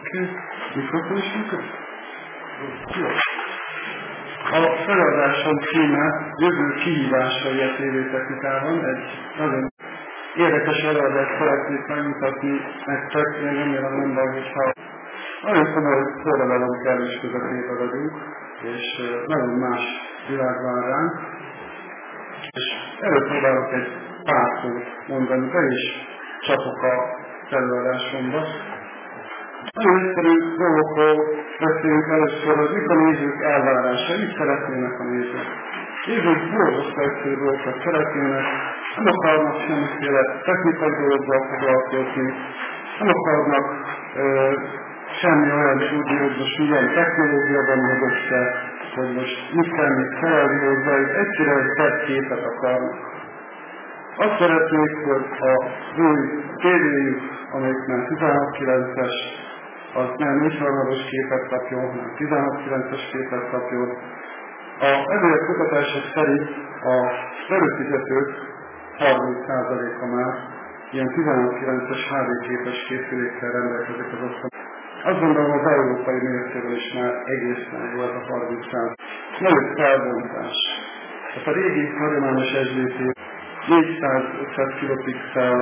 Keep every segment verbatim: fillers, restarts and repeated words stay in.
Oké, mikrofon is működik? Jó. A feladásom címe jövő kihívásai a tévétechnikában. Egy nagyon érdekes előadást szeretnék megmutatni nektek, még remélem nem baj, hogyha nagyon komoly forradalom kellős közepébe vagyunk, és nagyon más világ vár ránk. És előpróbálok egy pár szót mondani, be is csapok a előadásomba. Nagyon egyszerű dolgokról beszélünk először, hogy mik a nézők elvárása, mit szeretnének a nézők. Nézők borzasztó egyszerű dolgokat szeretnének, nem akarnak semmiféle technikai dologgal foglalkozni, nem akarnak ö, semmi olyan tudni, hogy most milyen technológia van mögötte, hogy most mit kell még felelni hozzá, hogy egyszerűen tett képet akarnak. Azt szeretnék, hogy az új tévéjük, amelyik már tizenhat kilences, az nem négyharmados képet kapjon, hanem tizenhat kilences képet kapjon. A ezért kutatások szerint a előfizetők harminc százaléka már ilyen tizenhat kilences há dé képes készülékkel rendelkezik az otthon. Azt gondolom, az európai mércéről is már egészen jó ez a harminc százalék. Nagyobb felbontás. Tehát a régi hagyományos es dé té négyszáz-ötszáz kilopixel,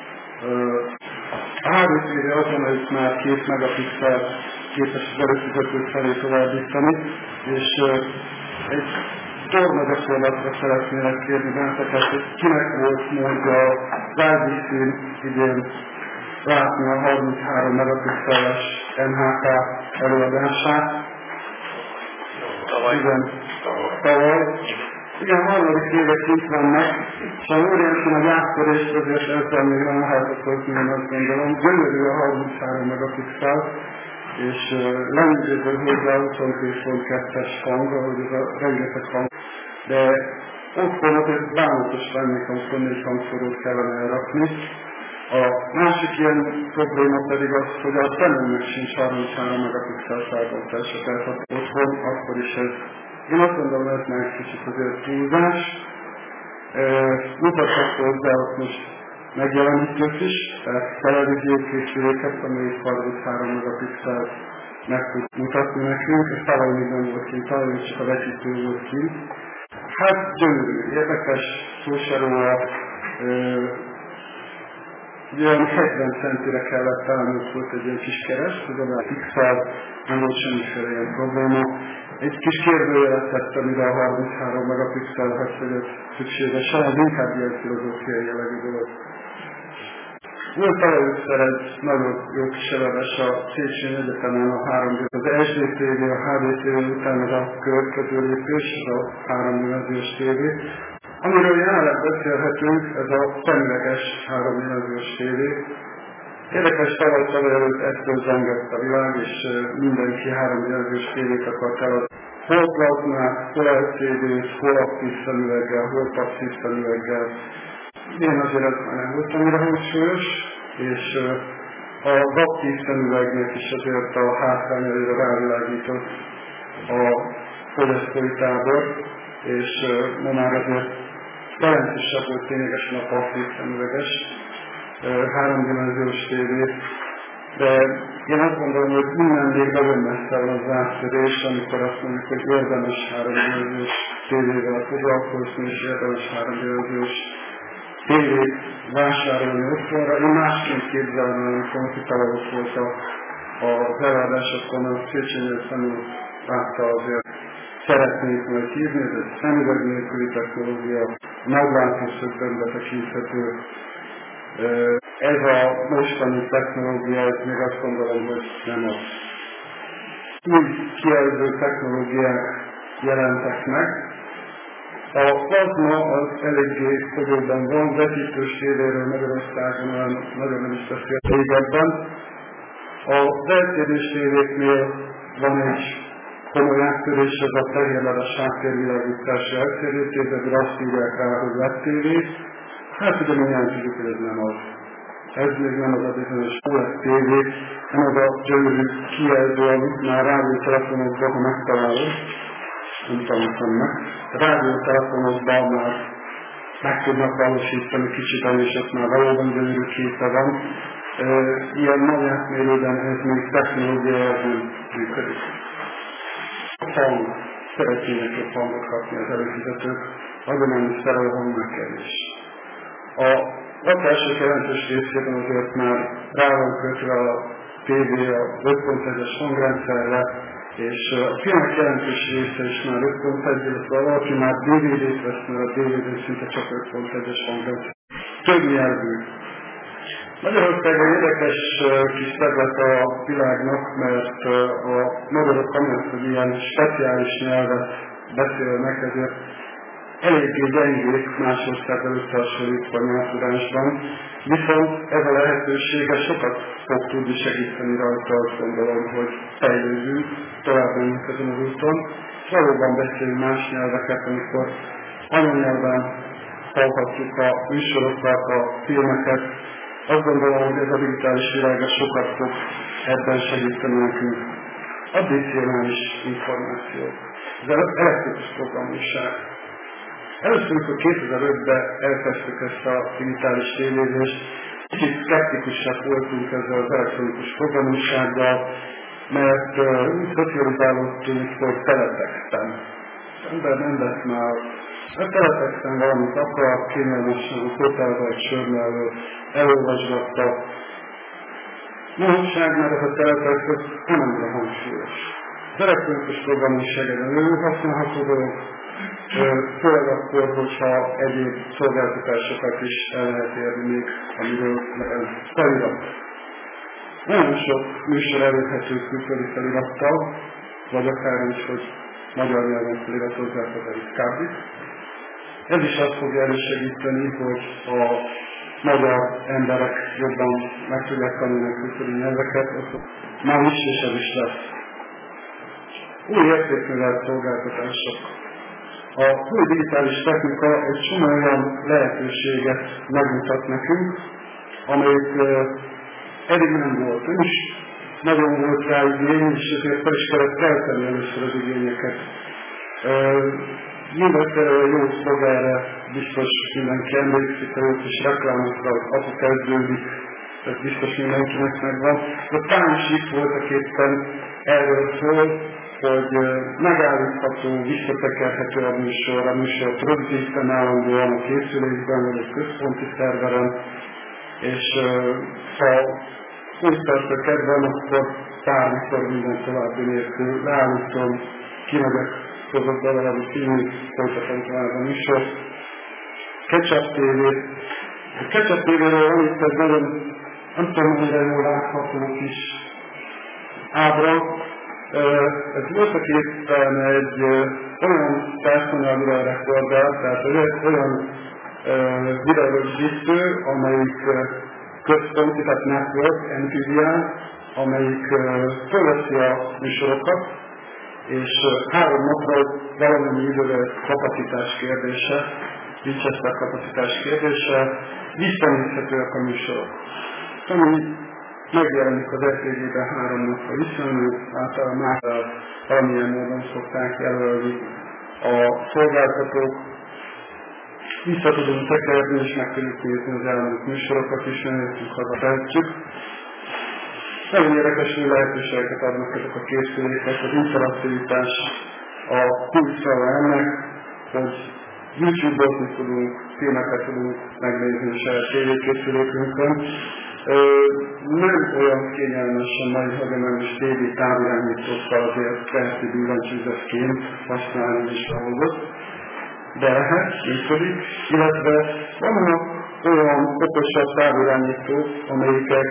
a há dé té-re azon, hogy már két megapixel képes az előfizetők felé továbbítani, és egy torna gyakorlatra szeretnélek kérni benneteket, hogy kinek volt módja az á dé té-n idén látni a harminchárom megapixeles en há ká előadását. Tavaly. Igen, tavaly. Igen, harmadik évek itt vannak, és a óriási nagy áttörést azért ezzel még nem hallgatott, én azt gondolom. Gyönyörű a harminchárom megapixel, és uh, nem ügyező hozzá huszonkettő pont kettes hang, ahogy ez a rengeteg hang. De otthon azért bánatos lennék, ha huszonnégy hangszorót kellene elrakni. A másik ilyen probléma pedig az, hogy a szemünknek sincs harminchárom megapixel felbontása, tehát otthon akkor is ez. Én azt gondolom, hogy ez már egy kicsit azért túlzás. E, mutattak hozzá ott most megjelenítőt is, tehát televíziókészüléket, amelyik harminchárom megapixel meg tud mutatni nekünk, és tavaly még nem volt kint, tavaly csak a vetítő volt kint. Hát gyönyörű, érdekes, szó se róla, e, olyan hetven centire kellett talán, ott volt egy ilyen kis kereszt, az a pixel, nem volt semmiféle ilyen probléma. Egy kis kérdőjelet tettem ide a harminchárom megapixelhez, hogy ez szükséges, ez inkább ilyen filozófiai jellegű dolog. Volt először egy nagyon jó kis előadás a Széchenyi Egyetemen a három dé, az es dé té vé, a há dé té vé után az a következő lépés, a háromdimenziós tévé. Amiről jelenleg beszélhetünk, ez a szemüveges háromdimenziós tévé. Érdekes, tavaly tavaly előtt ettől zengett a világ, és mindenki háromdimenziós tévét akart el. Hol plazmát, hol el cé dét, hol aktív szemüveggel, hol passzív szemüveggel. Én azért ez már nem volt annyira hangsúlyos, és az aktív szemüvegnek is azért a hátrányára rávilágított a fogyasztói tábor, és ma már azért jelentősebb volt ténylegesen a passzív szemüveges háromdimenziós tévé, de én azt gondolom, hogy minden még nagyon messze van az áttörés, amikor azt mondjuk, hogy érdemes háromdimenziós tévével foglalkozni, és érdemes háromdimenziós tévét vásárolni otthonra. Én másként képzelem, amikor tavaly ott volt az előadásokon, a Széchenyi Egyetemen látta azért. Szeretnék majd hívni, ez egy szemüveg nélküli technológia, nagylátószögben betekinthető. Ez a mostani technológia, ez még azt gondolom, hogy nem az. Új kijelző technológiák jelentek meg. A plazma az eléggé közöbben van, vetítős tévéről Magyarországon olyan nagyon nem is beszélt régebben. A vetítős tévéknél van egy komoly áttörés, ez a fehérleves háttérvilágítási eltérítésből azt írják rá, hogy led tévé. Hát ugye mindjárt tudjuk, hogy ez nem az. Ez még nem az a bizonyos o el e dé tévé, nem az a gyönyörű kijelző, amit már rádiótelefonokban, ha megtalálod, nem tanultam meg. A rádiótelefonokban már meg tudnak valósítani kicsit, és ott már valóban gyönyörű képe van. ilyen nagy átmérőben ez még technológiával nem működik. A hang, szeretnének jobb hangot kapni az előfizetők, azonban is szerelő hangmegkerés. A lakások jelentős részében azért már rá van kötve a tévé, a öt pont egyes hangrendszerre, és a filmek jelentős része is már öt pont egy, illetve valaki már dé vé dét vesz, mert a dé vé dé szinte csak öt pont egyes hangrendszer. Több nyelvű. Magyarország egy érdekes kis terület a világnak, mert a magyarok amiatt, hogy ilyen speciális nyelvet beszélnek, ezért eléggé gyengék más országgal összehasonlítva a nyelvtudásban, viszont ez a lehetősége sokat fog tudni segíteni rajta, azt gondolom, hogy fejlődünk, tovább menjünk ezen az úton, és valóban beszélünk más nyelveket, amikor anyanyelven hallhatjuk a műsorokat, a filmeket. Azt gondolom, hogy ez a digitális világ sokat fog ebben segíteni nekünk. Addicionális információ. Ez az elektronikus programosság. Először, amikor kétezer-ötben elkezdtük ezt a digitális tévézést, kicsit szkeptikusak voltunk ezzel az elektronikus programossággal, mert uh, úgy szocializálódtunk, hogy teletextem. Az ember nem vesz már, a teletextem valamit akar, kényelmesen a fotelbe egy sör mellett elolvasgatta. Manapság már ez a teletext nem annyira hangsúlyos. Az elektronikus programosság egy nagyon használható dolog, főleg akkor, hogyha egyéb szolgáltatásokat is el lehet érni még, amiről felirat. Nagyon sok műsor elérhető külföldi felirattal, vagy akár is, hogy magyar nyelven feliratozzák az eliszkábit. Ez is azt fogja elősegíteni, hogy a magyar emberek jobban meg tudják tanulni a külföldi nyelveket, már is és ez is lesz. Új értékművelt szolgáltatások. A új digitális technika egy csomó olyan lehetőséget megmutat nekünk, amelyik eddig nem volt. Nem is nagyon volt rá igény, és ezért fel is kellett kelteni először az igényeket. Mindenféle jó szolgára biztos mindenki emlékszik, hogy ott is reklámokra, hogy apu kezdődik, ez biztos mindenkinek megvan. De támsik voltak éppen erről szól, hogy megállítható, visszatekerhető a műsor, a műsort rögzíten állandóan a készülékben, vagy a központi szerveren, és ha úgy tartja kedven, akkor bármikor minden további nélkül leállítom, kimegyek, hozok be valami filmét, folytatom tovább a műsort. Ketchup té vé. A Ketchup té véről van itt egy nagyon, nem tudom, mennyire jól látható kis ábra. Ez voltak éppen egy olyan personal video recorder, tehát egy olyan videórögzítő, amelyik központi, tehát network, en pé vé i, amelyik fölveszi a műsorokat, és három napra valamennyi időre kapacitás kérdése, Winchester kapacitás kérdése, visszanézhetőek a műsorok. Ami megjelenik az er té gében három napra visszamenő, általában már valamilyen módon szokták jelölni a szolgáltatók. Vissza tudunk tekerni, és meg tudjuk nézni az elmúlt műsorokat, és eljöttünk haza tehetjük. Nagyon érdekes lehetőségeket adnak ezek a készülékek, az interaktivitás a kulcsa ennek, hogy YouTube-ot tudunk, filmeket tudunk megnézni a saját tévékészülékünkön. Nem olyan kényelmesen nagy hagyományos tévé távirányítókkal azért kerti billentyűzetként használni is a dolgot, de lehet, működik, illetve vannak olyan okosabb távirányítók, amelyikek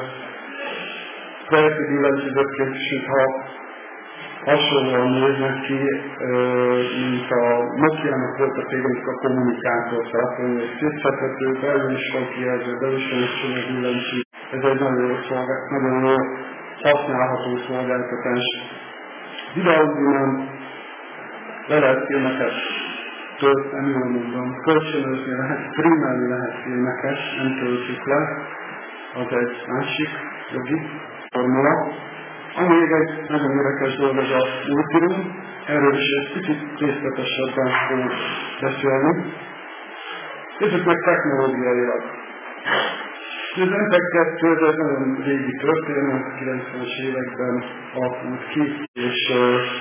kerti billentyűzetként is, mintha hasonlóan néznek ki, mint a Nokia-nak volt a tévének a kommunikátor, tehát hogy szétszedhető, belül is van kijelző, belül is van egy csomó billentyű. Ez egy nagyon jó, szolgált, nagyon jó használható szolgáltatás. Videóban le lehet filmeket tölteni, jól mondom, kölcsönözni lehet, streamelni lehet filmeket, nem töltjük le, az egy másik jogi formula. Ami még egy nagyon érdekes dolog az a multiroom, erről is egy kicsit részletesebben fogunk beszélni. Nézzük meg technológiailag. Az em pé e gé kettő ez egy nagyon régi történet, kilencvenes években alakult ki, és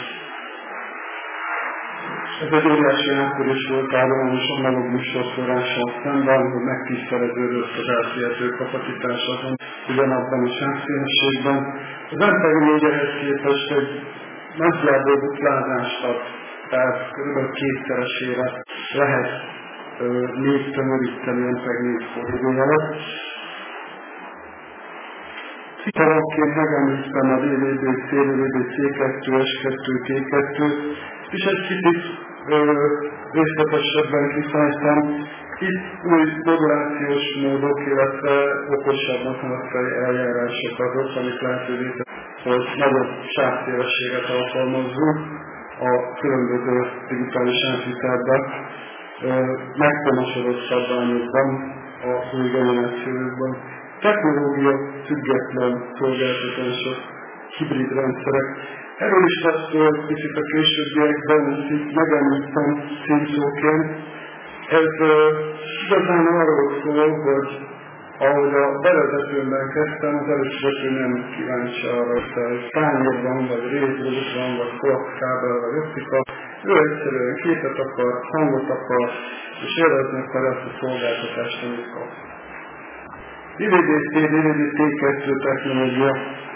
ez egy óriási áttörés volt általános analóg műsorforrással szemben, hogy megtiszteleződött az elszélhető kapacitás azon, ugyanabban a sávszélességben. Az em pé e gé négy ehhez képest egy nagyjából duplázást ad, tehát kb. Kétszeresére lehet négy tömöríteni em pé e gé négy forró alatt. Cikkelakként megemlítem a dé vé dé-C, dé vé dé-C kettő, es kettő, té kettő, és egy kicsit részletesebben kifejtem. Itt új modulációs módok, illetve okosabb matematikai eljárások azok, amik lehetővé teszik, hogy nagyobb sávszélességet alkalmazzunk a különböző digitális átvitelben, megtanúsodott szabványokban, a új generációkban. Technológia független szolgáltatások, hibrid rendszerek. Erről is lesz picit a későbbiekben, ezt itt megemlítem címszóként. Ez uh, igazán arról szól, hogy ahogy a bevezetőmben kezdtem, az először nem kíváncsi arra, hogy tányér van, vagy rézlót van, vagy koaxkábel, vagy optika. Ő egyszerűen képet akar, hangot akar, és élvezni akar ezt a szolgáltatást, amit kap. dé vé dé-C, dé vé dé-T kettő technológia.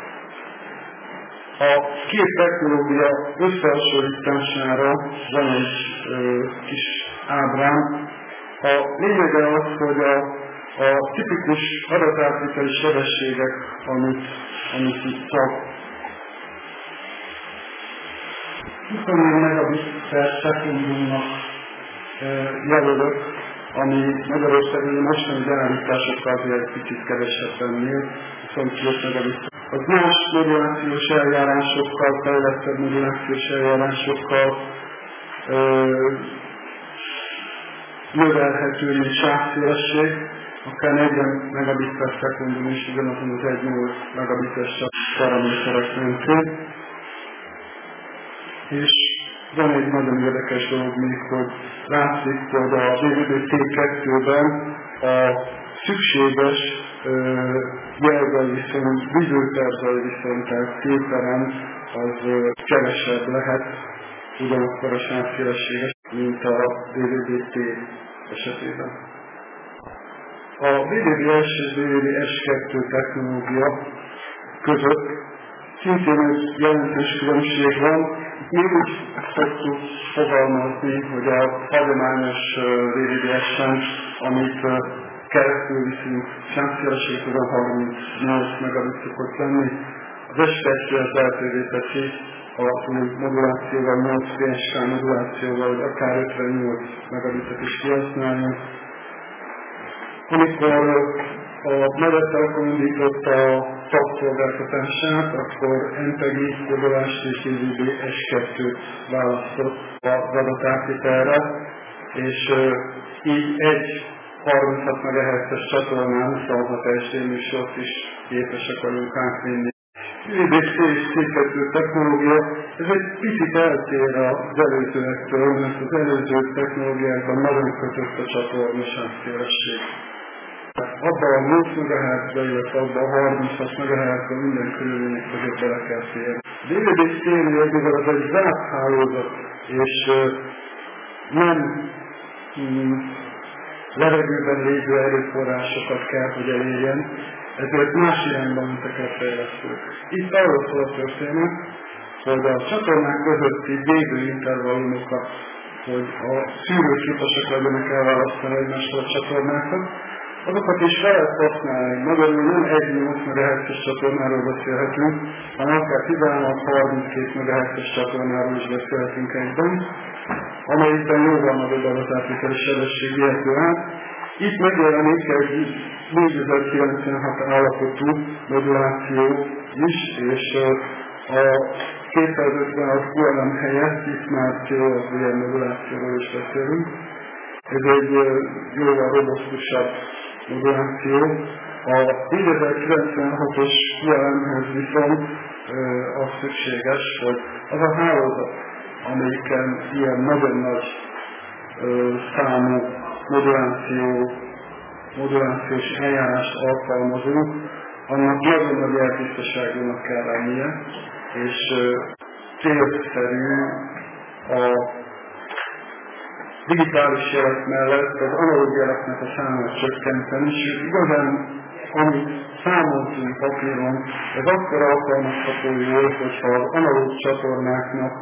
A két technológia összehasonlítására van egy ö, kis ábrám. A lényege az, hogy a, a tipikus adatátviteli sebességek, amit, amit itt csak huszonnégy megabit per szekundumnak jelölök, ami Magyarországon mostani beállításokkal egy picit kevesebb ennél, huszonkét megabit. Az más modulációs eljárásokkal, fejlettebb modulációs eljárásokkal ö, növelhető, mint sávszélesség, akár negyven megabit per szekundum is, ugyanazon az egy nyolc megabites paraméterek mentén. És van egy nagyon érdekes dolog még, hogy látszik, hogy a dé vé dé-T kettőben a szükséges jelzaj viszont, vizőterzaj viszont, tehát képtelen, az kevesebb lehet, ugyanakkor a sávszélességes, mint a dé vé dé-T esetében. A dé vé dé-S és dé vé dé-S kettő technológia között szintén egy jelentős különbség van. Mi úgy szoktuk fogalmazni, hogy a hagyományos dé vé dé-S-en, amit keresztül viszünk, sávszélességben harmincnyolc megabit szokott lenni. Az es kettő az lehetővé teszi a modulációval, nyolc pé es ká modulációval, vagy akár ötvennyolc megabitet is kihasználni. Amikor a Magyar Telekom indította a tapszolgáltatását, akkor em pé e gé modulást és dé vé dé-S kettőt választott az adatátvitelre, és így egy harminchat megahertzes csatornán huszonhat es dé műsort is képesek vagyunk átvinni. dé vé dé-C és C kettő technológia, ez egy picit eltér az előzőektől, mert az előző technológiákban nagyon kötött a csatorna sávszélesség. Abban a nyolc megahertzben, illetve abban a harmincas megahertzben minden körülmények között bele kell férni. dé vé dé-C-nél, mivel az egy zárt hálózat, és nem mm, levegőben lévő erőforrásokat kell, hogy elérjen, ezért más irányban mentek el fejlesztők. Itt arról szól a történet, hogy a csatornák közötti végő intervallumokat, hogy a szűrők képesek legyenek elválasztani egymástól a csatornákat, azokat is lehet használni. Magyarul nem egy nyolc megahertzes csatornáról beszélhetünk, hanem akár tizenhat-harminckét megahertzes csatornáról is beszélhetünk egyben, amelyikben jóval nagyobb adatátviteli sebesség vihető át. Itt megjelenik egy négyezer-kilencvenhat állapotú moduláció is, és a kétszázötvenhat kú el em helyett itt már cé o es dé modulációról is beszélünk. Ez egy jóval robosztusabb moduláció. A négyezer-kilencvenhatos kú el em-hez viszont az szükséges, hogy az a hálózat, amelyiken ilyen nagyon nagy számú moduláció modulációs eljárást alkalmazunk, annak nagyon nagy eltisztaságúnak kell lennie, és célszerű a digitális jelek mellett az analóg jeleknek a számát csökkenteni, sőt igazán, amit számoltunk papíron, ez akkor alkalmazható jól, hogyha az analóg csatornáknak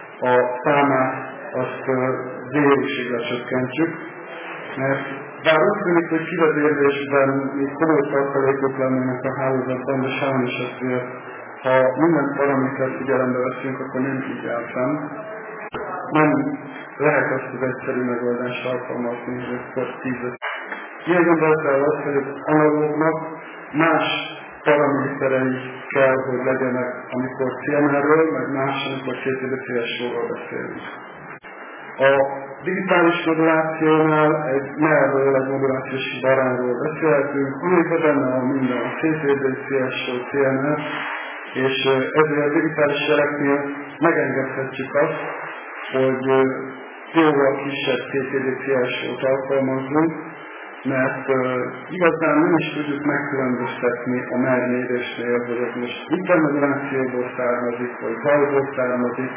a számát azt zérusig csökkentjük, mert bár úgy tűnik, hogy kivezérlésben még komoly tartalékok lennének a hálózatban, de sajnos azért, ha minden paramétert figyelembe veszünk, akkor nem így áll fenn. Nem lehet azt az egyszerű megoldást alkalmazni, hogy akkor tízet. Ilyen gondolattal az, hogy az analógnak más paraméterei kell, hogy legyenek, amikor cé em er-ről, meg más, amikor két té bé cé es-ról beszélünk. A digitális modulációnál egy merről, egy modulációs barányról beszélhetünk, amikor benne van minden a cé té bé cé es-ről, cé em er, és ezért a digitális jeleknél megengedhetjük azt, hogy jóval kisebb cé té bé cé es-ről alkalmazzunk, mert uh, igazán nem is tudjuk megkülönböztetni a mermérésnél, hogy ez most intermodulációból származik, vagy zajból származik,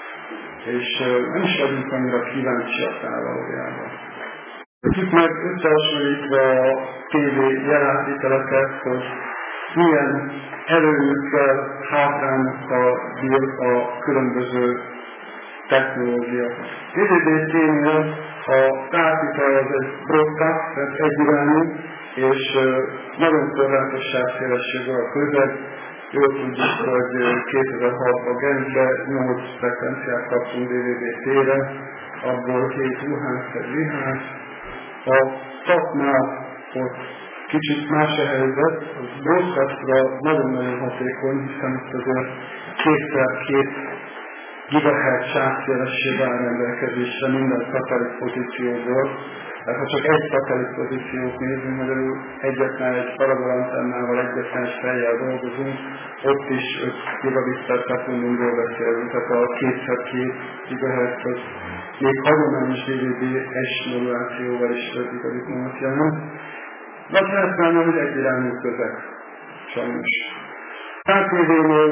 és uh, nem is vagyunk annyira kíváncsiak rá valójában. Tudjuk meg összehasonlítva a tévé jelátviteleket, hogy milyen előnyükkel, hátrányokkal bír a különböző technológia. té dé bé cé-nél a távvitel az egy broadcast, tehát egyirányú, és nagyon korlátos sávszélességű a közeg. Jól tudjuk, hogy kétezer-hatban Genfbe nyolc frekvenciát kaptunk dé vé bé té-re, abból hét u há es, egy vé há es. A tapnál ott kicsit más a helyzet, a broadcastra nagyon-nagyon hatékony, hiszen itt azért kétszer-két gigahertz sávszélesség áll rendelkezésre minden szatellit pozícióból. Tehát ha csak egy szatellit pozíciót nézünk, magyarul egyetlen egy parabolantennával, egyetlen egy fejjel dolgozunk, ott is öt gigabit per szekundumról beszélünk, tehát a kétszer-két gigahertz az még hagyományos dé vé bé es modulációval is öt gigabit jelent. Vagy használni, hogy egyirányú közeg, sajnos. há té vé-nél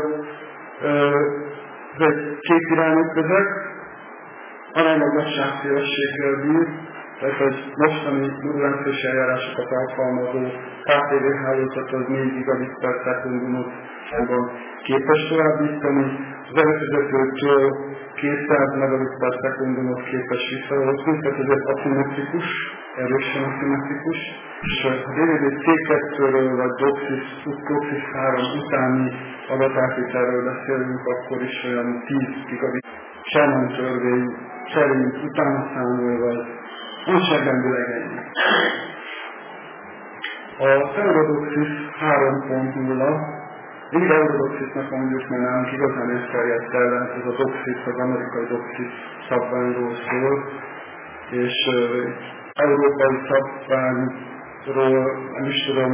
ez egy kétirányú közeg, aránylag nagy sávszélességgel bír, tehát egy mostani modulációs eljárásokat alkalmazó há té vé hálózat az négy gigabit per szekundumot képes továbbítani, az előfizetőtől kétszáz megabit per szekundumot képes visszahozni, tehát ez egy aszimmetrikus, erősen aszimmetrikus, és a dé vé bé cé kettőről vagy DOCSIS három utáni adatátvitelről beszélünk, akkor is olyan tíz gigabit Shannon törvény szerint utána számolva, nagyságrendileg ennyi. A Eurodoxis három pont nulla, mindig Eurodoxisnak mondjuk, mert nálunk igazán elterjedt ellen, ez a Doxis, az amerikai Doxis szabványról szól, és uh, európai szabványról, nem is tudom,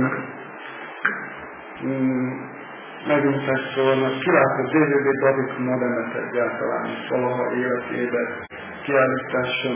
mm, megint ezt szólnak, kilátott dé vé bé David modemet egyáltalán valaha életében kiállításon.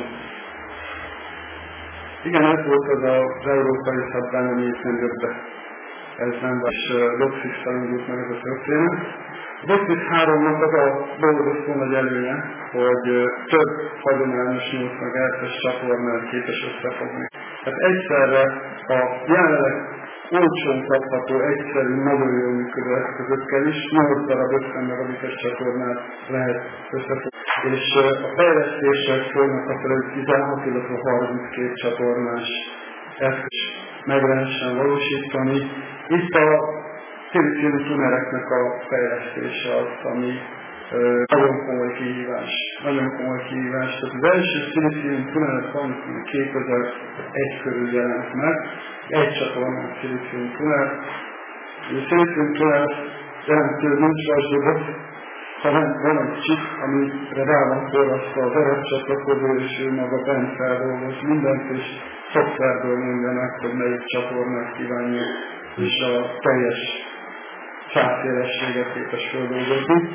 Igen, ez volt az az európai szabvány, ami itt nem jött be. Ez nem vagy Doxis-tal indult meg ez a történet. A Doxis háromnak az a borzasztó nagy előnye, hogy több hagyományos nyolc megahertzes csatornát képes összefogni. Tehát egyszerre a jelenleg olcsón kapható, egyszerű, nagyon jól működő eszközökkel is nyolc darab ötven megabites csatornát lehet összefogni. És a fejlesztések folynak a felül tizenhat, illetve harminckét csatornás eszköz meg lehessen valósítani. Itt a szilícium tunereknek a fejlesztése az, ami ö, nagyon komoly kihívás. Nagyon komoly kihívás. Tehát az első szilícium tunerek valamikor kétezer-egy körül jelent meg. Egy csatornás szilícium tuner. A szilícium tuner jelentő nincs vasdobot, hanem van egy chip, amire rá van forrasztva az eredcsatlakozó, és ő maga bent feldolgoz mindent, és szoftverből mondja meg, hogy melyik csatornát kívánja, és a teljes sávszélességet képes feldolgozni.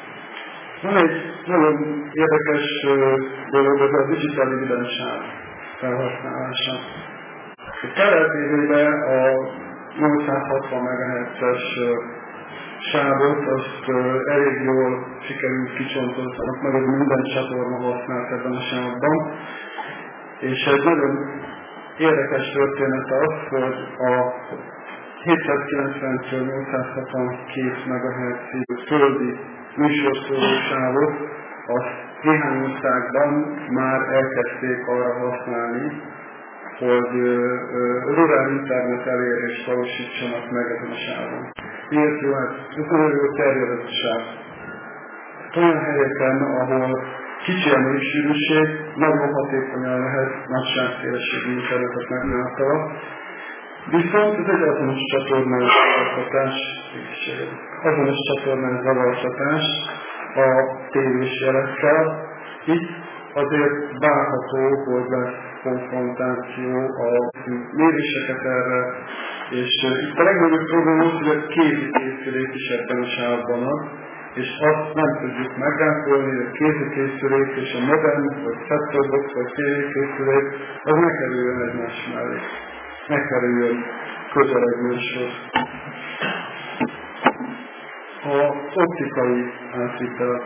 Van egy nagyon érdekes dolog, ez a digital dividend sáv. felhasználása. A kelet-évében a nyolcszázhatvan megahertzes sávot azt elég jól sikerült kicsontozni, meg minden csatorna használt ebben a sávban. És egy nagyon érdekes történet az, hogy a hétszázkilencventől nyolcszázhatvankét megahertzig földi műsorszóró-sávot azt néhány országban már elkezdték arra használni, hogy rurál internet elérést valósítsanak meg ezen a sávon. Miért jó? Hát ez nagyon jó terjedett a sáv. Olyan helyeken, ahol kicsi a népsűrűség, nagyon hatékonyan lehet nagy sávszélességű internetet megnyújtani. Viszont ez egy azonos csatornás zavartatás, azonos csatornás zavartatás a tévés jelekkel. Itt azért várható, hogy lesz konfrontáció a méréseket erre, és itt a legnagyobb probléma az, hogy a kézikészülék is ebben a sávban az, és azt nem tudjuk meggásolni, hogy a kézikészülék és a modern, vagy set-top box, vagy tévékészülék, az ne kerüljön egymás mellé, ne kerüljön közel egymáshoz. Az optikai átvitel.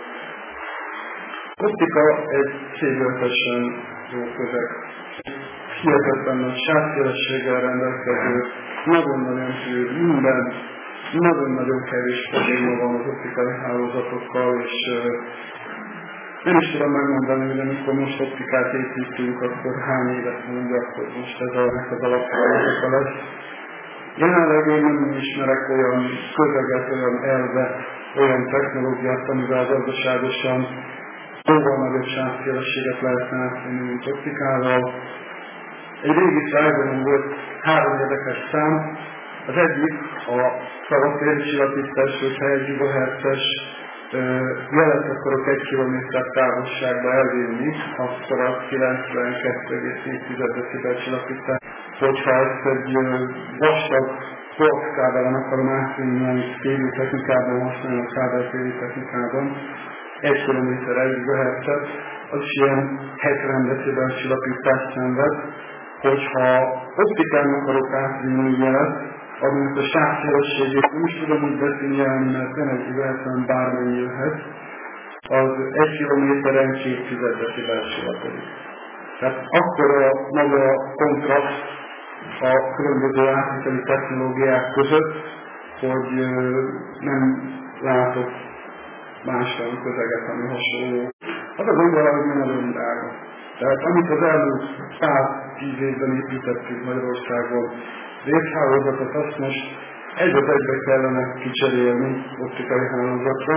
Optika egy képletesen jó közeg. Hihetetlen nagy sávszélességgel rendelkező, nagyon-nagyon hűr, minden, nagyon-nagyon kevés probléma van az optikai hálózatokkal, és uh, nem is tudom megmondani, hogy amikor most optikát építünk, akkor hány évet mondja, hogy most ez annak az alaphálózata lesz. Jelenleg én nem ismerek olyan közeget, olyan elvet, olyan technológiát, amivel gazdaságosan jóval nagyobb sávszélességet lehetne átvenni, mint optikával. Egy régi szájban volt három érdekes szám. Az egyik a szabadtéri csillapítás, hogyha egy gigahertzes jelet akarok egy kilométer távolságba elvinni, akkor a kilencvenkettő egész négy decibel csillapítás. Hogyha ezt egy vastag koaxkábelen akarom átvinni, amit tévétechnikában használnak, kábel tévétechnikában, egy kilométer egy gigahertzet, az is ilyen hetven decibel csillapítást szenved, hogyha optikán akarok átvinni jelet, aminek a sávszélességét nem is tudom úgy beszélni, mert nem egy gigahertzen bármennyi jöhet, az egy kilométeren kétszáz decibel csillapodik. Tehát akkora maga a kontraszt a különböző átviteli technológiák között, hogy nem látok másfajta közeget, ami hasonló. Az a gond valahogy nagyon drága. Tehát amit az elmúlt száztíz évben építettünk Magyarországon, részhálózatot, azt most egy az egybe kellene kicserélni optikai hálózatra,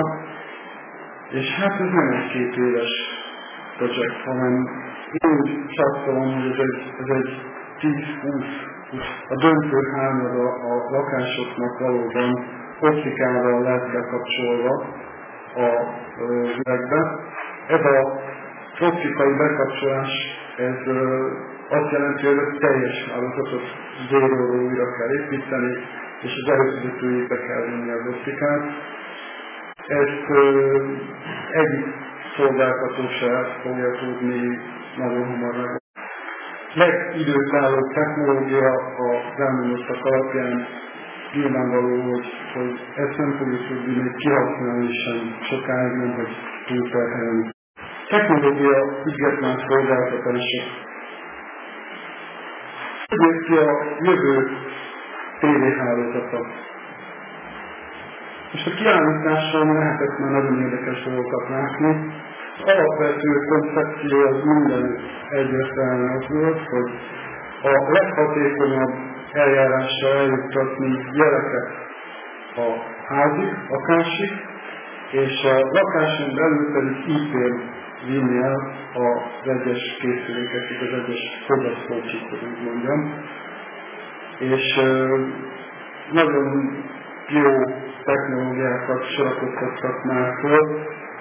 és hát ez nem egy két éves projekt, hanem én úgy satszolom, hogy ez egy, ez egy tíz-húsz, a döntő hányada a lakásoknak valóban optikával lesz bekapcsolva a üvegbe. Ez az optikai bekapcsolás, ez azt jelenti, hogy a teljes hálózatot zéróról újra kell építeni, és az előfizetőjébe kell vinni az optikát. Ezt egyik szolgáltató se fogja tudni nagyon hamar meg. Legidőtállóbb technológia az elmondottak alapján nyilvánvaló, hogy, hogy ezt nem fogjuk tudni még kihasználni sem sokáig, nem hogy túlterhelni. Technológia független szolgáltatások. Nézzük ki a jövő tévéhálózata. Most a kiállításon lehetett már nagyon érdekes dolgokat látni. Az alapvető koncepció az minden egyértelműen az volt, hogy a leghatékonyabb eljárással eljuttatni jeleket a házig, lakásig, és a lakáson belül pedig í pén vinni el az egyes készülékekig, az egyes fogyasztókig, hogy úgy mondjam. És nagyon jó technológiákat sorakoztattak már föl.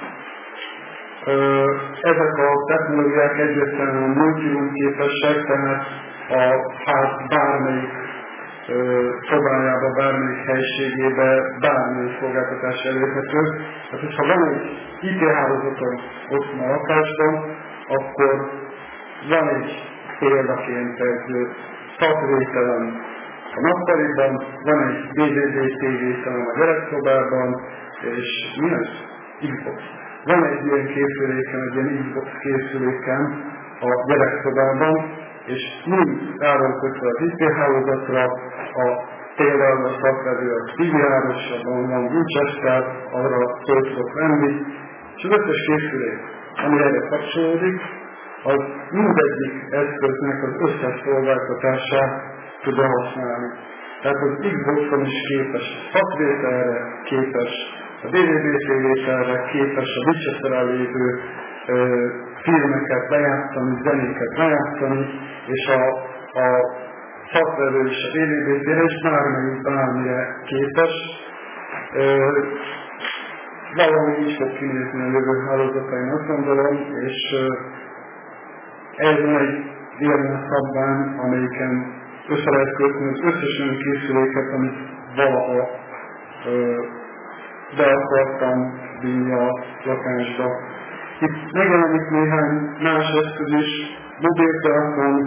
Ezek a technológiák egyértelműen multiroom képesek, tehát a ház bármelyik szobájába, bármelyik helységébe, bármelyik szolgáltatás elérhető. Tehát, hogyha van egy í té hálózaton ott a lakásban, akkor van egy példaként egy szakvételem a nappaliban, van egy dé vé dé té vé-telem a gyerekszobában, és mi az? Xbox. Van egy ilyen készüléken, egy ilyen Xbox készüléken a gyerekszobában, és mind ráronkötve az i pé hálózatra, a például a szakvevő a té vé hármasabban van Winchester, arra föl tudok venni, és az összes készülék, ami erre kapcsolódik, az mindegyik eszköznek az összes szolgáltatását tudja használni. Tehát az Xboxon is képes a szakvételre, képes a dé vé dé té vételre, képes a Winchesterrel lévő ö, filmeket lejátszani, zenéket lejátszani, és a, a szakvevő is a dé vé dé té-re is bármelyik bármire képes. Ö, valami így fog kinézni a jövő hálózatain, azt gondolom, és ö, ez egy ilyen szabvány, amelyiken össze lehet kötni az összes olyan készüléket, amit valaha ö, be akartam vinni a lakásba. Itt megjelenik néhány más eszköz is, mobiltelefon,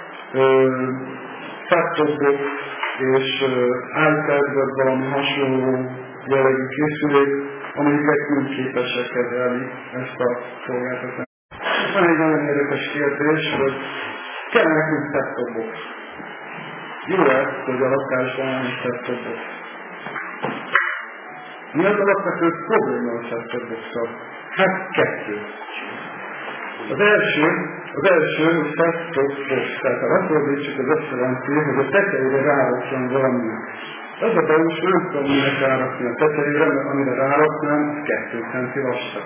set-top box és iPad vagy valami hasonló jellegű készülék, amelyek nem képesek kezelni ezt a szolgáltatást. Van egy nagyon érdekes kérdés, hogy kell nekünk set-top box. Jó lesz, hogy a lakásban van egy set-top box. Mi az alapvető probléma a set-top box-szal? Hát kettő. Az első, az első a set-top box, tehát ha lefordítsuk az azt jelenti, hogy a tetejére rárakjon valaminek. Az a baj, hogy nem tudom minek rárakni a tetejére, mert amire ráraknám, az kettő centi vastag.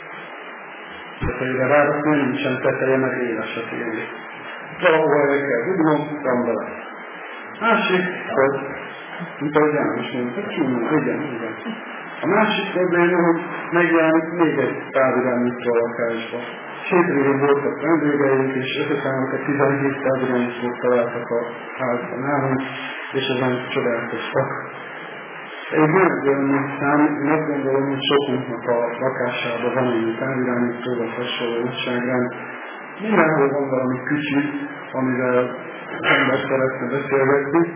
Tetejére rárakni, nincsen teteje, mert éles a tévé. Valahol el kell dugnom, ramba lesz. Másik, hogy, mint ahogy János mondta, kímélem, igen, igen. A másik probléma, hogy megjelenik még egy távirányító a lakásba. Hétvégén voltak vendégeink, és összeszámoltak a tizenhét távirányítót találtak a házban nálunk, és ezen csodálkoztak. Egy nagy olyan szám, én azt gondolom, hogy sokunknak a lakásában van egy távirányító, vagy hasonló nagyságrend. Mindenhol van valami kütyű, amivel ember szeretne beszélgetni.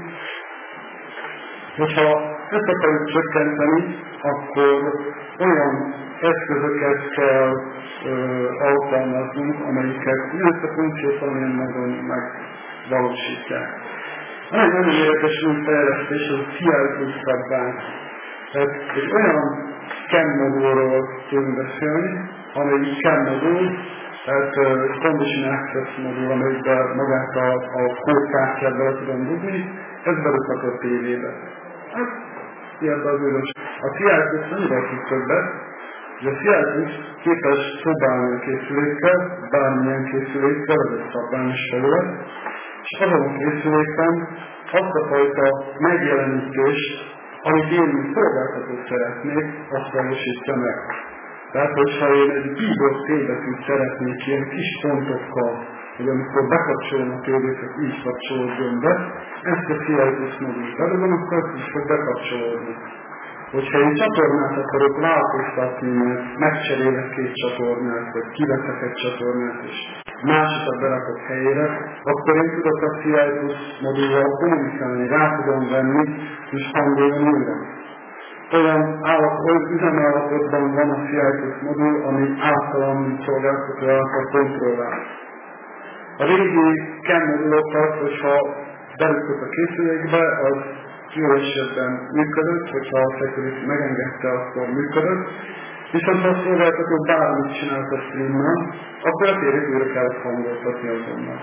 Hogyha ezt akarjuk csökkenteni, akkor olyan eszközöket kell ö, alkalmaznunk, amelyiket ezt a funkciót valamilyen módon megvalósítják. Van egy nagyon érdekes új fejlesztés, az a cé i plus szabvány. Tehát egy olyan cam modulról tudunk beszélni, amelyik cam modul, tehát uh, Condition Access modul, amelyikben magát a, a kódkártyát bele tudom dugni, ez belukhat a tévébe. Hát, ilyen az őrös. A cé i plus annyival tud többet, hogy a cé i plus képes szobálni a készülékkel, bármilyen készülékkel, ez egy szabványos felület, és azon a készüléken azt a fajta megjelenítést, amit én, mint szolgáltató szeretnék, azt valósítja meg. Tehát, hogyha én egy bíbor T-betűt szeretnék ilyen kis pontokkal, hogy amikor bekapcsolom a tévét, hogy így kapcsolódjon be, ezt a cé i plus modult bedobom, akkor ezt is fog bekapcsolódni. Hogyha én csatornát akarok változtatni, mert megcserélek két csatornát, vagy kiveszek egy csatornát, és másikat berakok helyére, akkor én tudok a cé i plus modulval kommunikálni, rá tudom venni, és hangolni újra. Olyan, állap, olyan üzemállapotban van a cé i plus modul, ami általam, mint szolgáltató által kontrollál. A régi cam modulokat, hogyha belüktök a készülékbe, az jó esetben működött, hogyha a security megengedte, akkor működött. Viszont ha a szolgáltató bármit csinált a streamen, akkor a tévét újra kellett hangoltatni azonnal.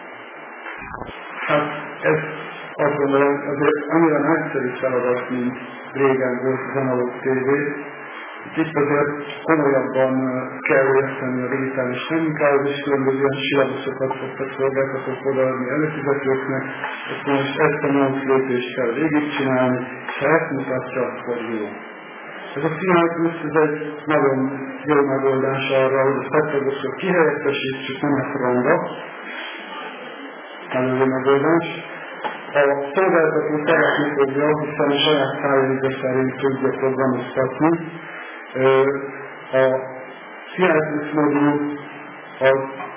Hát ez azt gondolom, azért annyira nagyszerű feladat, mint régen volt az analóg tévé. Itt azért komolyabban kell érteni a digitális technikához, és különböző silagosokat szoktak szolgáltatók odaadni előfizetőknek, és most ezt a nyolc lépést kell végigcsinálni, és ha ezt mutatja, akkor jó. Ez a cé i plus ez egy nagyon jó megoldás arra, hogy a szaktagokat kihelyettesítsük, nem a franga. Nagyon jó megoldás. A szolgáltató szeretni fogja, hiszen a saját szállítás szerint tudja programoztatni. A cé i plus modul az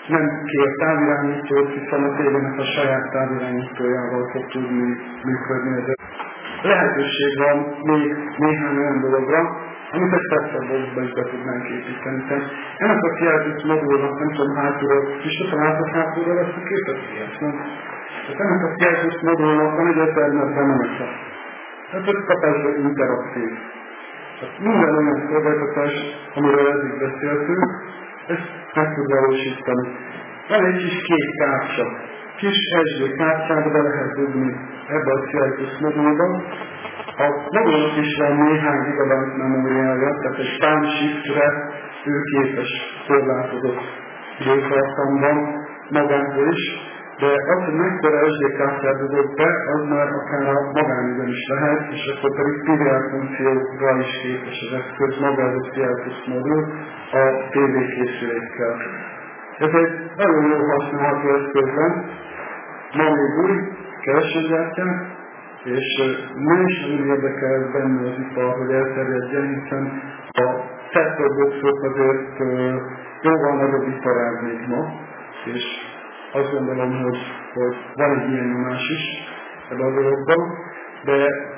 nem kér távirányítót, hiszen a tévének a saját távirányítójával fog tudni működni. Lehetőség van még néhány olyan dologra, amit egy Pepper-boxba is be tudnánk építeni. Tehát ennek a kijelzős modulnak, nem tudom hátulról, és ott látok hátulról ezt a képet? Tehát ennek a kijelzős modulnak van egy Ethernet bemenete. Tehát ez kapásban interaktív. Tehát minden olyan szolgáltatás, amiről eddig beszéltünk, ezt meg tud valósítani. Van egy kis kék kártya. Kis es dé kártyát be lehet dugni ebbe a kijelzős modulba. A modulnak is van néhány gigabyte memóriája, tehát egy time shiftre ő képes korlátozott időtartamban magától is, de az, hogy mekkora es dé kártyát dugott be, az már akár a magánügyben is lehet, és akkor pedig pé vé er funkcióra is képes az eszköz, maga az pé el plusz modul a tévékészülékkel. Ez egy nagyon jól használható eszközben, ma még új, kevesen gyártják, és nem is úgy érdekel benne az ipar, hogy elterjedjen, hiszen a set-top boxok azért jóval nagyobb iparág még ma, és azt gondolom, hogy, hogy van egy ilyen nyomás is ebben a dologban, de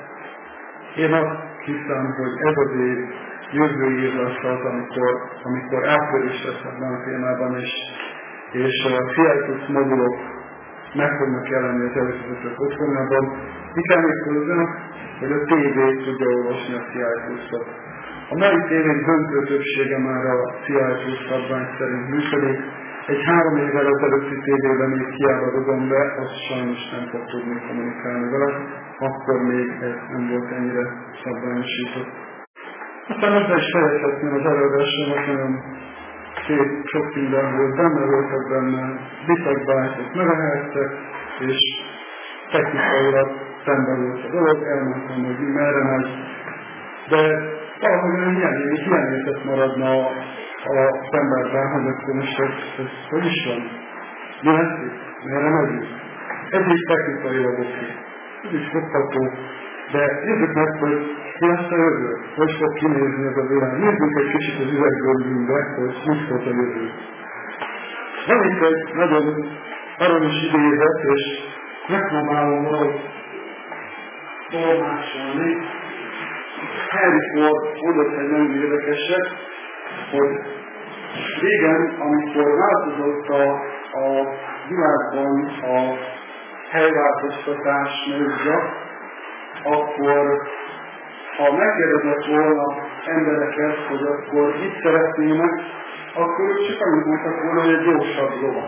én azt hiszem, hogy ez az év jövő év lesz az, amikor, amikor áttörés lesz ebben a témában, és, és a cé i plusz modulok meg fognak jelenni az előzetek otthonában. Mi kell még hozzá, hogy a tévé tudja olvasni a cé i pluszot. A mai tévék döntő többsége már a cé i plusz szabvány szerint működik. Egy három évvel ezelőtti tévében még hiába rugom be, azt sajnos nem fog tudni kommunikálni vele, akkor még ez nem volt ennyire szabványosított. Aztán ezzel is fejezhetném az előadásomat, nagyon szép sok minden volt benne, voltak benne bitekbájtok, megahercek, és technikailag szemben volt a dolog, elmondtam, hogy merre megy, de valahogy ilyen hiányészet maradna az emberben, hogy akkor most ez, ez hogy is van? Mi lesz itt? Merre megyünk? Ez is technikailag oké. Ez is fogható, de nézzük meg, hogy mi lesz a jövő, hogy fog kinézni ez a világ. Nézzük egy kicsit az üveggömbünkbe, hogy mit fog a jövő. Van itt egy nagyon aranyos idézet, és megpróbálom valahogy tolmácsolni. Henry Ford mondott egy nagyon érdekeset, hogy régen, amikor változott a, a világban a helyváltoztatás módja, akkor ha megkérdezett volna embereket, hogy akkor mit szeretnének, akkor ők csak annyit mondtak volna, hogy egy gyorsabb lovat.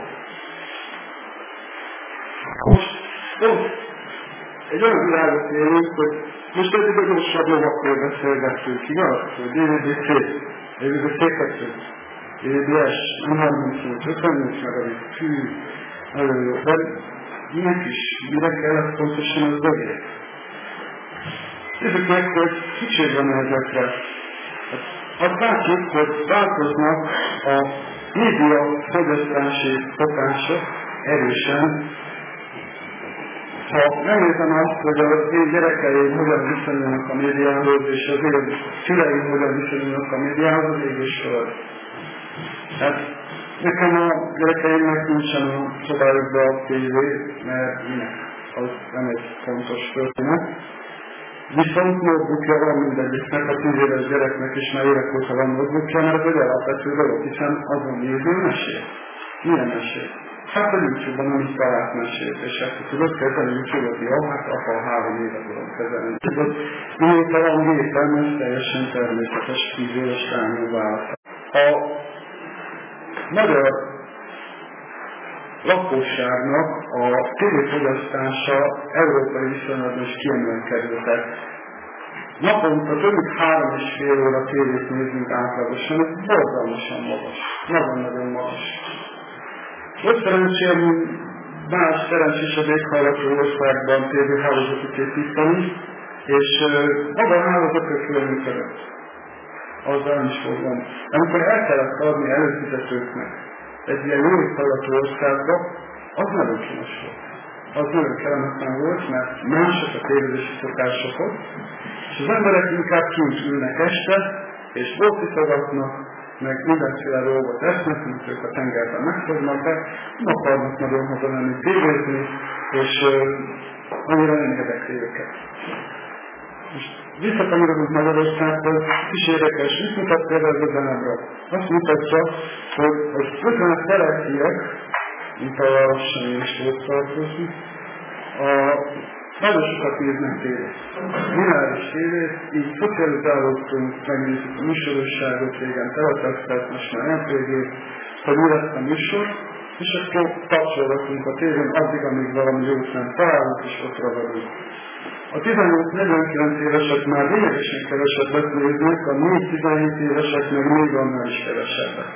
Most, most egy olyan világot élünk, hogy most eddig a gyorsabb lovakról beszélgettünk, igaz? Hogy dé vé dé cé, dé vé dé cé kettő, dé vé dé es, nem harmincnyolc, ötvennyolc megabit, fű, nagyon jó. De minek is, mire kellett pontosan az egész? Nézzük meg, hogy szükség van ezekre. Azt látjuk, hogy változnak a média fogyasztási szokások erősen. Ha megnézem azt, hogy az én gyerekeim hogyan viszonyulnak a médiához, és az én szüleim hogyan viszonyulnak a médiához, az ég és föld. Hát nekem a gyerekeimnek nincsen a szobájukban a tévé, mert minek? Az nem egy fontos történet. Viszont notebookja van mindegyiknek, a tíz éves gyereknek is már évek óta van notebookja, mert ez egy alapvető dolog, hiszen azon nézni mesél. Milyen mesél? Hát a YouTube-ban nem is talált mesét, és ezt tudod kezdeni YouTube-ot, jó, hát apa három éve tudom kezelni. Tudod, mióta van gépen, ez teljesen természetes tíz éves lányú vált. A magyar lakosságnak a tévéfogyasztása európai viszonylatban is kiemelkedőtek. Naponta több mint három és fél óra tévét nézünk átlagosan, ez borzalmasan magas, nagyon-nagyon magas. Most szerencsém más szerencsésebb éghajlatú országban tévéhálózatot építeni, és maga a hálózat tökéletesen működött. Azzal nem is fogom. Amikor el kellett adni előfizetőknek egy ilyen jó éghajlatú országba, az nagyon kínos volt. Az nagyon kellemetlen volt, mert mások a tévézési szokásokhoz, és az emberek inkább kint ülnek este, és bocciszogatnak, meg mindenféle dolgot esznek, mint ők a tengerben megfognak, de nem akarnak nagyon haza menni tévézni, és uh, annyira nem érdekli őket. Most visszakanyarodunk Magyarországhoz, kis érdekes, mit mutat például ez a zenebra? Azt mutatja, hogy az ötvenes telekkiek, mint a lassan én is volt tartozni, a nagyon sokat néznek tévét. Lineáris tévét, így szocializálódtunk, megnézzük a műsorosságot, régen teletesztett, most már em pé gé, hogy mi lesz a műsor, és akkor kapcsolgatunk a tévén addig, amíg valami jót nem találunk, és ott ragadunk. A tizennyolc-negyvenkilenc évesek már lényegesen kevesebbet néznek, a négy-tizenhét évesek meg még annál is kevesebbet.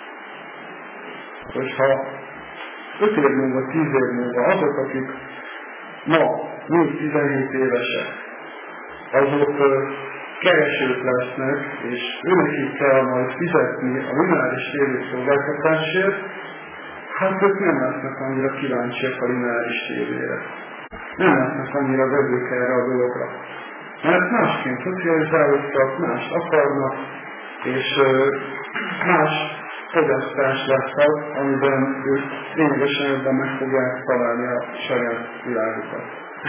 Hogyha öt év múlva, tíz év múlva azok, akik ma négy-tizenhét évesek, azok keresők lesznek, és őnekik kell majd fizetni a lineáris tévészolgáltatásért, hát ők nem lesznek annyira kíváncsiak a lineáris tévére. Nem lesznek annyira vevők erre a dologra. Mert másként szocializálódtak, mást akarnak, és más fogyasztás lesz az, amiben ők lényegesen jobban meg fogják találni a saját világukat.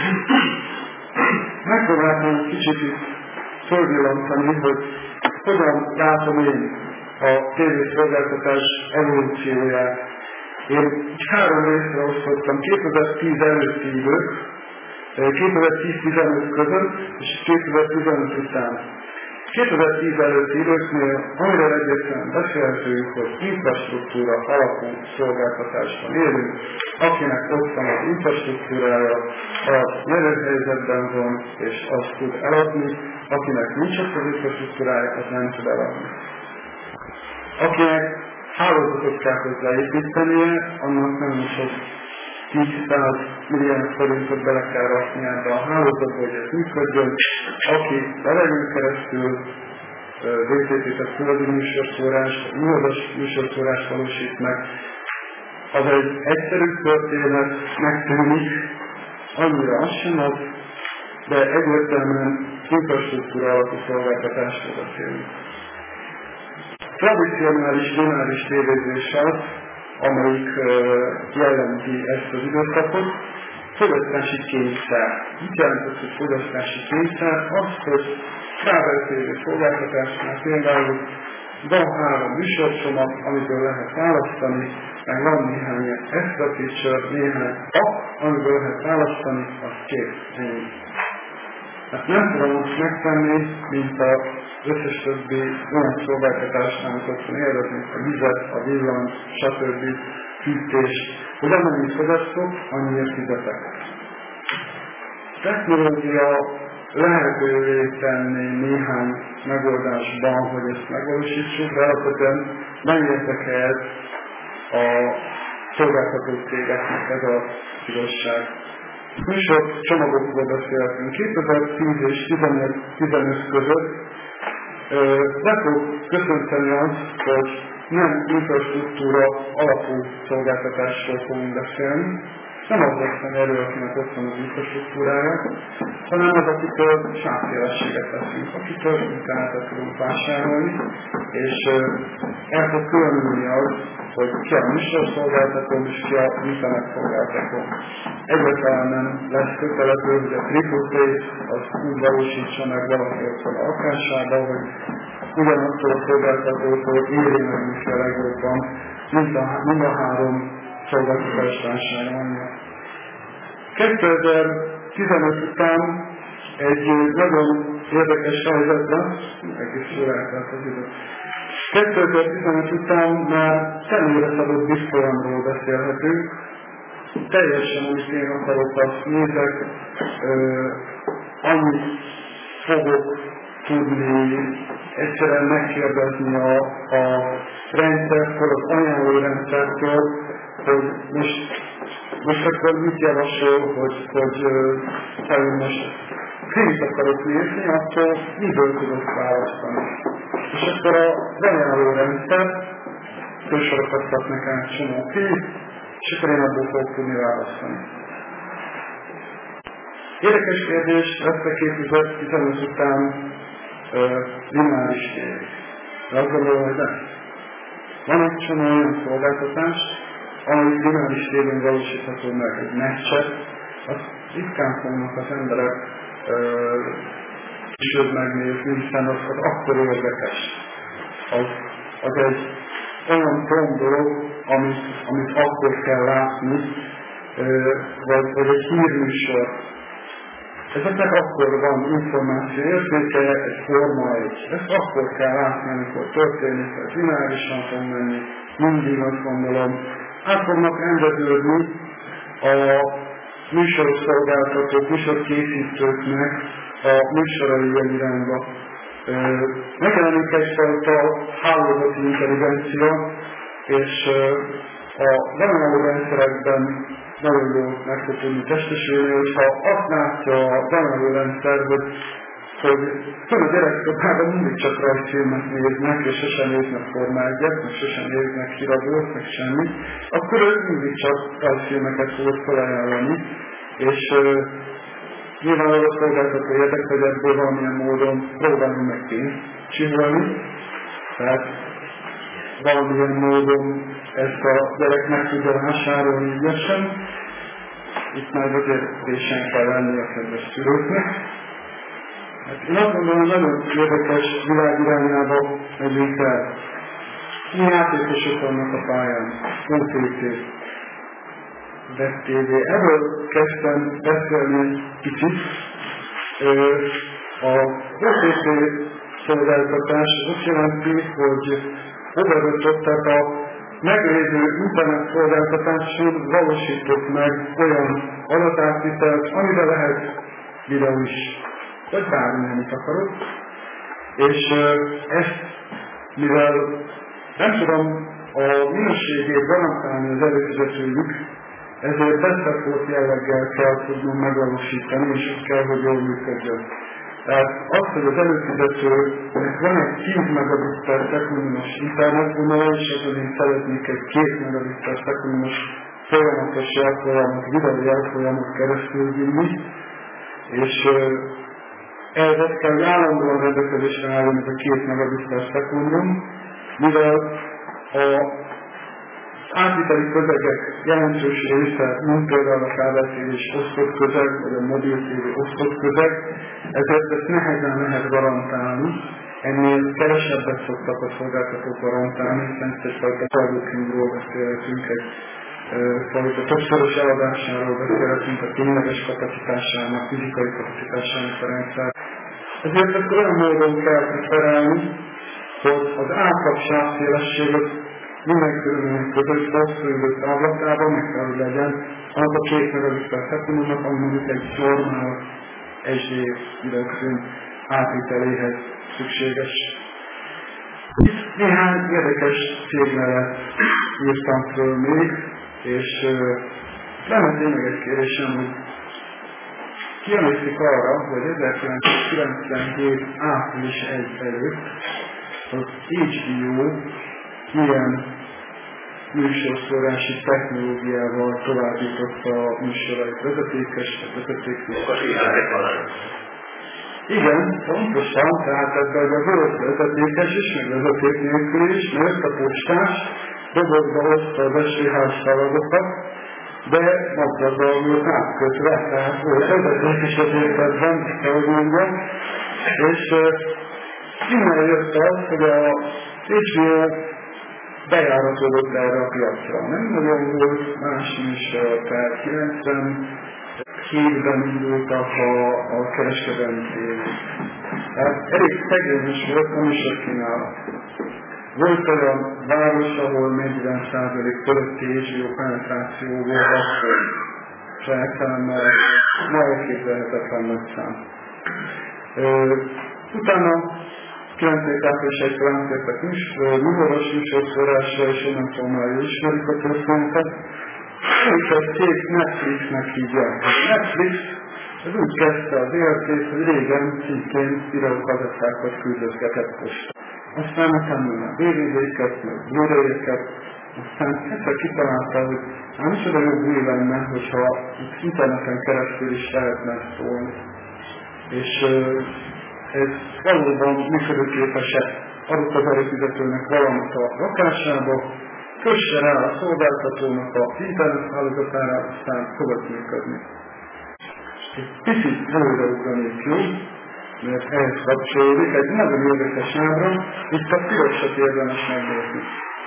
Megpróbáltam kicsit itt fölvillantani, hogy hogyan látom én a tévészolgáltatás evolúcióját. Én három részre osztottam, kétezer-tíz előtti idők, kétezer-tíz-tizenöt között és kétezer-tizenöt után. kétezer-tíz előtti időknél amiről egyébként beszélhetünk, hogy infrastruktúra alapú szolgáltatásban élünk, akinek ott van az infrastruktúrája, az nyerőhelyzetben van, és azt tud eladni, akinek nincs ott az infrastruktúrája, az nem tud eladni. Akinek hálózatot kell hozzáépítenie, annak nem sok tíz-száz milliárd forintot bele kell rakni ebbe a hálózatba, hogy ez működjön. Aki levegőn keresztül dé té té, tehát földi műsorszórást, műholdas műsorszórást valósít meg, az egy egyszerű történet, megtűnik, annyira az sem az, de egyértelműen infrastruktúra alapú szolgáltatásról beszélünk. Tradicionális lineáris tévézés az, amelyik uh, jellemzi ezt az időszakot, fogyasztási kényszer. Mit jelent az, hogy fogyasztási kényszer? Az, hogy kábeltévé szolgáltatásnál például van három műsorcsomag, amiből lehet választani, meg van néhány extra feature, néhány app, amiből lehet választani, az kész. Ennyi. Hát nem tudom azt megtenni, mint az összes többi olyan szolgáltatásnál, amit otthon élvezni, a vizet, a villant, stb. Fűtést, hogy amennyit fogyasztok, annyiért fizetek. Technológia lehetővé tenni néhány megoldásban, hogy ezt megvalósítsuk, de alapvetően nem érdekel a szolgáltató cégeknek ez a igazság. Műsor csomagokról beszélhetünk. kétezer-tíz és tizenöt között le fog köszönteni azt, hogy nem infrastruktúra alapú szolgáltatásról fogunk beszélni. Nem az lesz erről, akinek ott van az infrastruktúrája, hanem az, akitől sávszélességet veszünk, akitől internetet tudunk vásárolni, és el fog különülni az, hogy ki a műsorszolgáltató és ki a internetszolgáltató. Egyáltalán nem lesz kötelező, hogy a triple play az úgy valósítsa meg valaki otthon a lakásába, hogy ugyanattól a szolgáltatótól éri meg is a legjobban, mind a, mind a három szolgáltatás vásárolnia. kétezer-tizenöt után egy nagyon érdekes helyzetben, egész jól eltelt az idő. kétezer-tizenöt után már személyre szabott biztolamról beszélhetünk. Teljesen, amit én akarok, azt nézek, ö, annyit fogok tudni egyszerűen megkérdezni a, a rendszertől, az ajánlórendszertől, hogy most, most akkor mit javasol, hogy, hogy uh, most krimit akarok nézni, akkor miből tudok választani. És akkor az ajánlórendszer fősorokat tart nekem egy csomó krimit, és akkor én abból fogok tudni választani. Érdekes kérdés, lesz-e kétezer-tizenöt után uh, lineáris tévé? De azt gondolom, hogy nem. Van egy csomó olyan szolgáltatás, amely lineáris tévén valósítható meg egy meccset, azt ritkán fognak az emberek később megnézni, hiszen az, az akkor érdekes. Az, az egy olyan tom dolog, amit, amit akkor kell látni, vagy, vagy egy hírműsor. Ezeknek akkor van információ értéke, egy forma, egy. Ezt akkor kell látni, amikor történik, ez lineárisan fog menni, mindig azt gondolom. Át fognak rendeződni a műsorszolgáltatók, műsorkészítőknek a műsorai irányba. Megjelenik egyfajta hálózati intelligencia, és a generáló rendszerekben nagyon jól meg tud tudni testesülni, hogyha azt látja a generáló rendszer, hogy, hogy a gyerekszobában mindig csak rajzfilmet néznek, és sosem néznek Forma egyet, meg sosem néznek híradót, meg semmit, akkor ő mindig csak rajzfilmeket fog felajánlani, és nyilvánvalóan a szolgáltató érdek, hogy ebből valamilyen módon próbálni meg pénzt csinálni, tehát valamilyen módon ezt a gyerek meg tudja vásárolni ügyesen. Itt már azért résen kell lenni a kedves szülőknek. Hát én azt gondolom, hogy nagyon érdekes világ irányába megyünk el. Mi játékosok vannak a pályán, o té té, web té vé. Ebből kezdtem beszélni egy kicsit. A o té té szolgáltatás azt jelenti, hogy odaadott, tehát a meglévő internet szolgáltatáson valósítok meg olyan adatátvitelt, amiben lehet videó is, vagy bármi, amit akarok. És ezt, mivel nem tudom a minőségét garantálni az előfizetőjük, ezért beszekvolt jelleggel kell tudnom megvalósítani, és ez kell, hogy jól működjön. Tehát az, hogy az előfizetőnek van egy tíz megabit per szekundumos internetvonal, és azon én szeretnék egy két megabit per szekundumos folyamatos jelfolyamot, videó jelfolyamot keresztül vinni, és ehhez kell állandóan rendelkezésre állni ez a két megabit per szekundum, mivel a átviteli közegek jelentős része, mint például a kábeltévés osztott közeg, vagy a mobil tévé osztott közeg, ezért ezt nehezen lehet garantálni. Ennél kevesebbet szoktak a szolgáltatók garantálni, hiszen ezt egyfajta targókringról beszélhetünk, egyfajta többszörös eladásáról beszélhetünk a tényleges kapacitásának, fizikai kapacitásának a rendszer. Ezért ezt olyan módon kell preferálni, hogy az átlag sávszélességet minden körülmények között hosszú idő távlatában meg kell, hogy legyen az a két megabit per szekundumnak, ami mondjuk egy normál es dé videófilm átviteléhez szükséges. Itt néhány érdekes cégnevet írtam föl még, és lenne tényleg egy kérésem, hogy kiemlékszik arra, hogy ezerkilencszázkilencvenhét április elseje előtt az há bé o milyen műsorszórási technológiával továbbította a műsorait vezetékes, vezetékes. Igen, pontosan, tehát ebben volt vezetékes is, meg vezeték nélkül is, mert a postás dobozba hozta az es vé há szalagokat, de magdadban volt átkötve, tehát volt vezetékes az értetben, kell hogy mondjam, és innen jött az, hogy a há bé o bejáratodott erre a piacra. Nem nagyon volt más műsor, tehát kilencvenhétben indultak a, a kereskedelmi tévék. Tehát elég szegényes volt a műsorkínálat. Volt olyan város, ahol negyven százalék fölötti há bé o penetráció volt akkor. Saját számmel ma elképzelhetetlen nagy szám. Utána kilencvenhét április egytől átértek műhoros műsorszórásra, és onnantól már ismerik a történetet. És a cég Netflixnek hívják. Netflix az úgy kezdte az életét, hogy régen szintén videókazettákat küldözgetett posta. Aztán nekem minden dé vé dé-ket, meg Blu-ray-eket, aztán egyszer kitalálta, hogy hát micsoda jobb új lenne, hogyha itt interneten keresztül is lehetne szólni. És ez valóban működőképes-e, adott az előfizetőnek valamit a lakásába, kösse rá a szolgáltatónak a internet hálózatára, aztán fogod működni. Egy picit előreugranék, jó? Mert ehhez kapcsolódik egy nagyon érdekes ábra, itt a pirosat érdemes megnézni.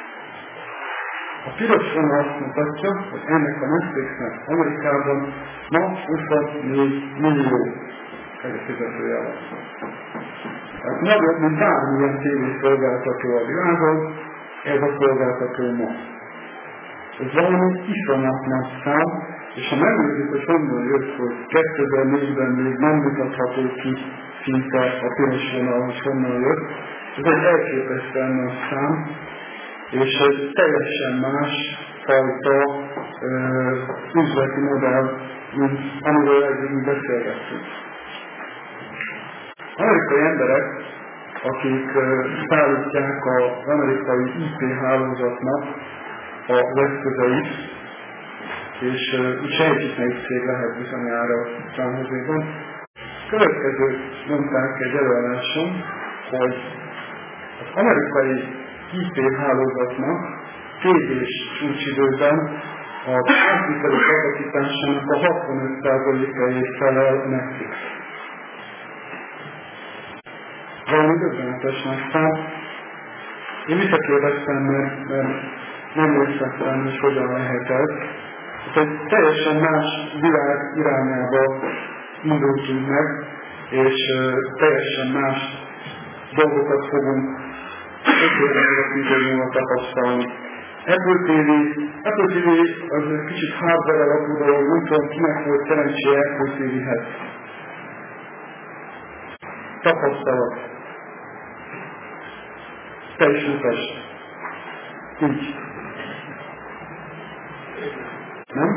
A piros vonal azt mutatja, hogy ennek a Netflixnek Amerikában ma huszonnégy millió előfizetője van. Tehát nagyobb, mint bármilyen tévészolgáltató a világon, ez a szolgáltató ma. Ez valami iszonyat nagy szám, és ha megnézzük, hogy honnan jött, hogy kétezer-négyben még nem mutatható ki szinte a piros vonal, hogy honnan jött, ez egy elképesztően nagy szám, és egy teljesen más fajta uh, üzleti modell, mint amiről eddig beszélgettünk. Amerikai emberek, akik uh, szállítják az amerikai I P hálózatnak az eszközeit, és uh, úgy sejtik, melyik cég lehet bizonyára számozékban, következőt mondták egy előadáson, hogy az amerikai I P hálózatnak tévés csúcsidőben a átviteli kapacitásának a hatvanöt százalékáért felel Netflix. Valami döbbenetes nagy szám. Én visszakérdeztem, mert, mert nem értettem, hogy hogyan lehet ez. Ez egy teljesen más világ irányába indultunk meg, és uh, teljesen más dolgokat fogunk ötvenöt tapasztalni. Apple té vé, Apple té vé az egy kicsit hardware alapú dolog, nem tudom, kinek volt szerencséje Apple té véhez. Tapasztalat. Te is mutasd. Így. Nem?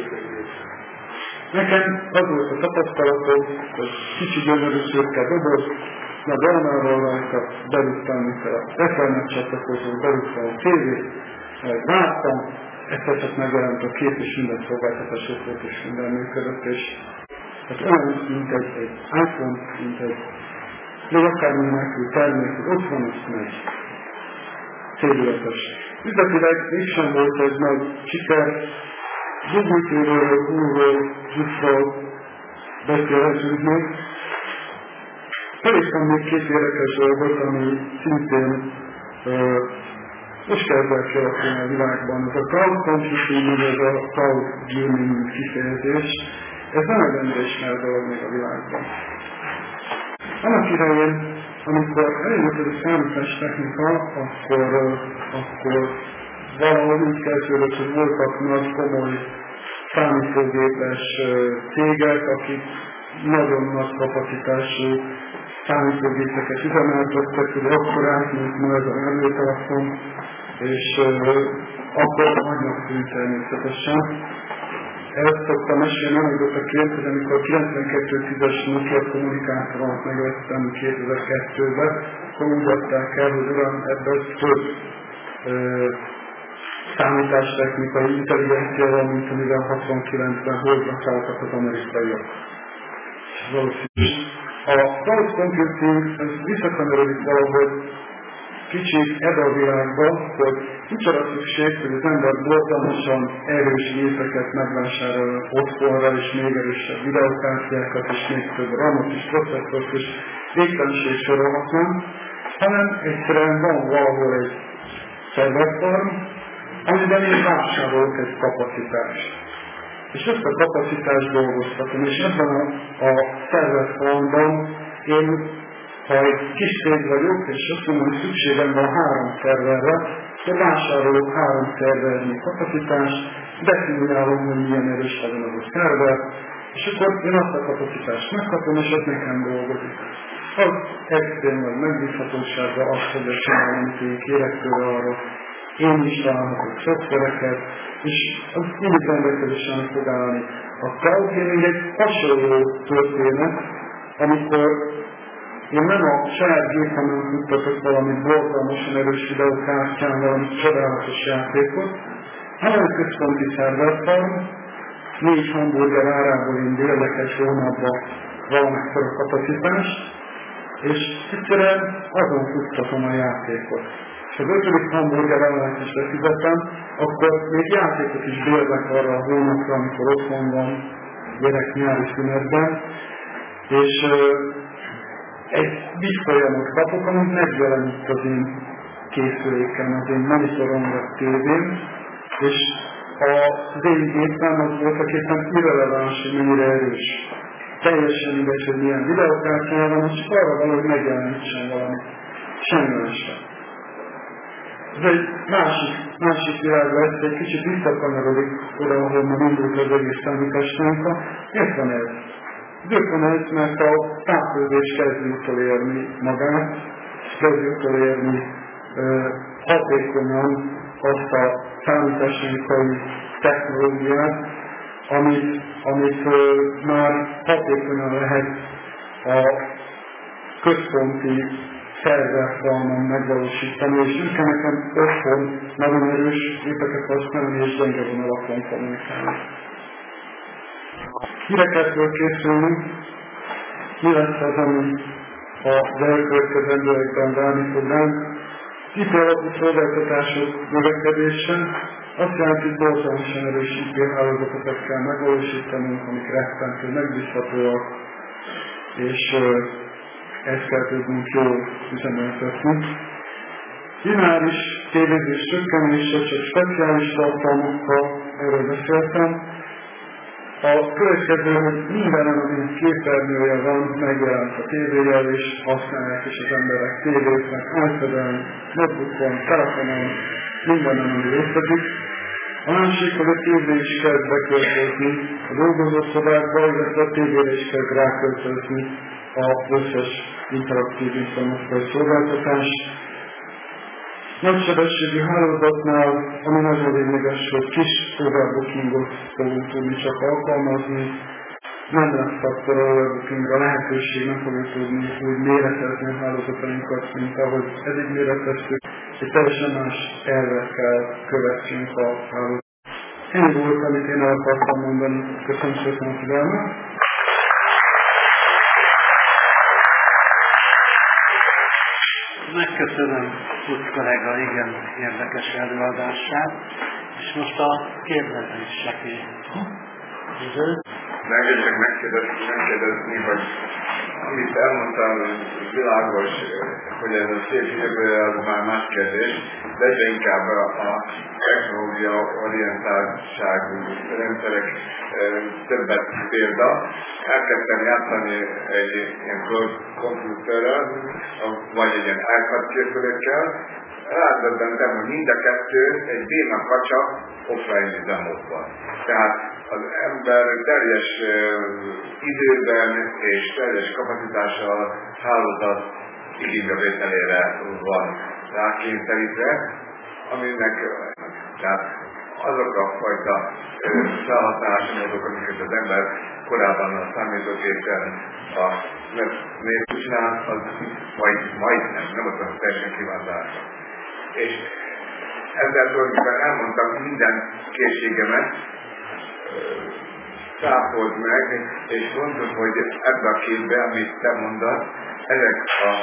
Nekem az volt a tapasztalatom, hogy kicsi gyönyörű szürke doboz, na beemelve rajta, berúgtam, mint a Ethernet csatlakozón, berúgtam a tévét, majd vártam, egyszer csak megjelent a kép, és minden szolgáltatások volt, és minden működött, és hát olyan, mint egy, egy iPhone, mint egy, még akármilyen nélkül termék, hogy ott van, azt megy. Cédületes. Üzletileg mégsem volt egy nagy siker, Google té véről, Google, Google beszélhetünk még. Feléptem még két érdekes dolgot, ami szintén uh, most kezdett kialakulni a világban. Ez a cloud computing, meg ez a cloud gaming kifejezés, ez nem egy ennyire ismert dolog még a világban. Annak idején, amikor elindult ez a számítástechnika, akkor, uh, akkor valahol úgy kezdődött, hogy voltak nagy komoly számítógépes cégek, akik nagyon nagy kapacitású számítógépeket üzemeltettek, hogy akkor átment ma ez a mobiltelefon, és uh, akkor nagynak tűnt természetesen. Ezt szoktam mesélni anekdotaként, hogy amikor kilencvenkettő tízes Nokia kommunikátorot megvettem kétezer-kettőben, akkor úgy adták el, hogy uram, ebből több uh, számítástechnikai intelligencia van, mint amivel hatvankilencben hozzá szálltak az amerikaiak. A cloud computing visszakanyarodik valahogy kicsit ebbe a világba, hogy nincs arra szükség, hogy az ember borzalmasan erős gépeket megvásárol otthonra, és még erősebb videokártyákat, és még több ramot és processzort, és végtelenség sorolhatnám, hanem egyszerűen van valahol egy szerverfarm, amiben én vásárolok egy kapacitást. És ezt a kapacitást dolgoztatom, és ebben a, a szerverfarmban én, ha egy kis cég vagyok, és azt mondom, hogy szükségem van három szerverre, akkor vásárolok három szervernyi kapacitást, definiálom, hogy milyen erős legyen az a szerver, és akkor én azt a kapacitást megkapom, és ez nekem dolgozik. Az extrém vagy megbízhatósága azt fogja csinálni, amit én kérek tőle arra. Én is találhatok szoftvereket, és az mindig rendelkezésen fog állni. A cloud gaming egy hasonló történet, amikor én nem a saját gépemen futtatok valami borzalmasan erős videókártyán, valami csodálatos játékot, hanem egy központi szerverfarm, négy hamburger árából indul, érdekes hónapban valamekkor a kapacitás, És egyszerűen azon futtatom a játékot. És az ötödik hamburger ellen is befizetem, akkor még játékot is bérlek arra a hónapra, amikor otthon van gyerek nyári szünetben, és egy bitfolyamot kapok, amit megjelenít az én készüléken, az én monitoron vagy tévén, és az én gépem az voltak éppen irreleváns, hogy mennyire erős. Teljesen mindegy, hogy milyen videókártyája van, csak arra való, hogy megjelenítsen valamit. Semmi másra. Ez egy másik, másik világ lesz, egy kicsit visszakanyarodik oda, ahol már indult az egész számítástánka. Miért van ez? Azért van ez, mert a távközlés kezdi utolérni magát, és kezdi utolérni uh, hatékonyan azt a számítástechnikai technológiát, amit, amit uh, már hatékonyan lehet a központi szerverfalmon megvalósítani, és ők nekem otthon nagyon erős gépeket használni, és gyenge vonalakon kommunikálni. Mire kell fölkészülni? Mi lesz az, ami az elkövetkezendőekben várni fog ránk? I P alapú szolgáltatások növekedése, azt jelenti, hogy borzalmasan erős I P hálózatokat kell megvalósítanunk, amik rettentő megbízhatóak, és ezt kell tudnunk jól üzemeltetni. Lineáris tévézés csökkenése, csak speciális tartalmakkal, erről beszéltem. A következő, hogy mindenen, ami képernyője van, megjelent a tévéjel is, használják is az emberek tévéknek, iPad-en, notebookon, telefonon, mindenen, ami létezik. A másik, hogy a tévé is kezd beköltözni a dolgozószobákba, illetve a tévére is kezd ráköltözni az összes interaktív informatikai szolgáltatás. Nagysebességű hálózatnál, ami nagyon lényeges, hogy kis overbookingot fogunk tudni csak alkalmazni, nem lesz akkor overbookingra lehetőség, nem fogjuk tudni úgy méretezni a hálózatainkat, mint ahogy eddig méreteztük, és teljesen más elvet kell követnünk a hálózat. Ennyi volt, amit én el akartam mondani. Köszönöm szépen a figyelmet! Megköszönöm Kuc kollega igen érdekes előadását, és most a kérdezések idő. Megegyek megkérdezni, megkérdezni, hogy amit elmondtál, világos, hogy ez a szép jövő, az már más kérdés, de egyre inkább a technológia orientáltságú rendszerek többet példa. Elkezdtem játszani egy ilyen komputerrel, vagy egy ilyen iPad készülékkel, rádöbbentem, hogy mind a kettő egy béna kacsa offline üzemmódban. Tehát az ember teljes időben és teljes kapacitással hálózat igénybevételére van rákényszerítve, aminek tehát azok a fajta felhasználási módok, amiket az ember korábban a számítógépen a néző csinál, az majd, majd nem, nem az a teljesen kiváltás. És ezzel tulajdonképpen elmondtam minden készségemet, száfolt meg, és mondod, hogy ebbe a képbe, amit te mondasz, ezek a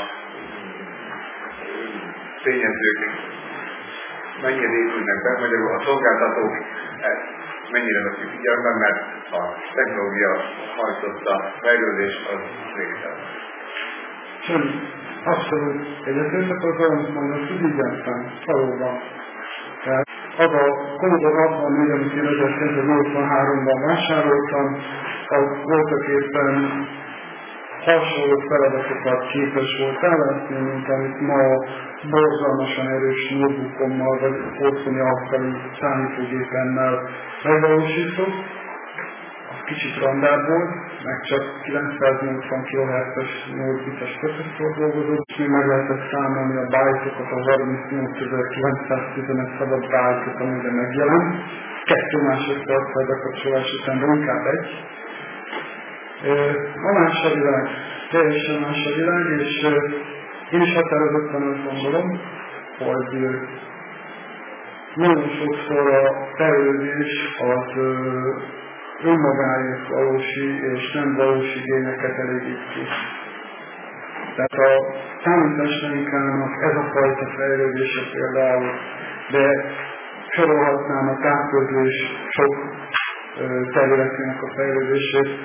tényezők mennyire épülnek be, magyarul a szolgáltatók mennyire veszik figyelembe, mert a technológia hajtotta fejlődés az végtelen. Semmi. Abszolút egyetértek az olyan mondom, hogy ügyeltem, valóban. Tehát az a Commodore hatvannégy, amit én ezerkilencszáznyolcvanháromban vásároltam, az voltak éppen hasonló feladatokat képes volt ellátni, mint amit ma borzalmasan erős notebookommal vagy otthoni asztali számítógépemmel megvalósítok. Az kicsit randább volt, meg csak kilencszáznyolcvan kilohertzes nyolc bites processzor dolgozott, és még meg lehetett számolni a byte-okat, a harmincnyolcezer-kilencszáztizenegy szabad byte-ot, amire megjelent. Kettő másodperccel bekapcsolás után, de inkább egy. A más a világ, teljesen más a világ, és én is határozottan azt gondolom, hogy nagyon sokszor a fejlődés az önmagáért valósi és nem valósi igényeket elégít ki. Tehát a számítástechnikának ez a fajta fejlődése például, de sorolhatnám a távközlés sok területének a fejlődését,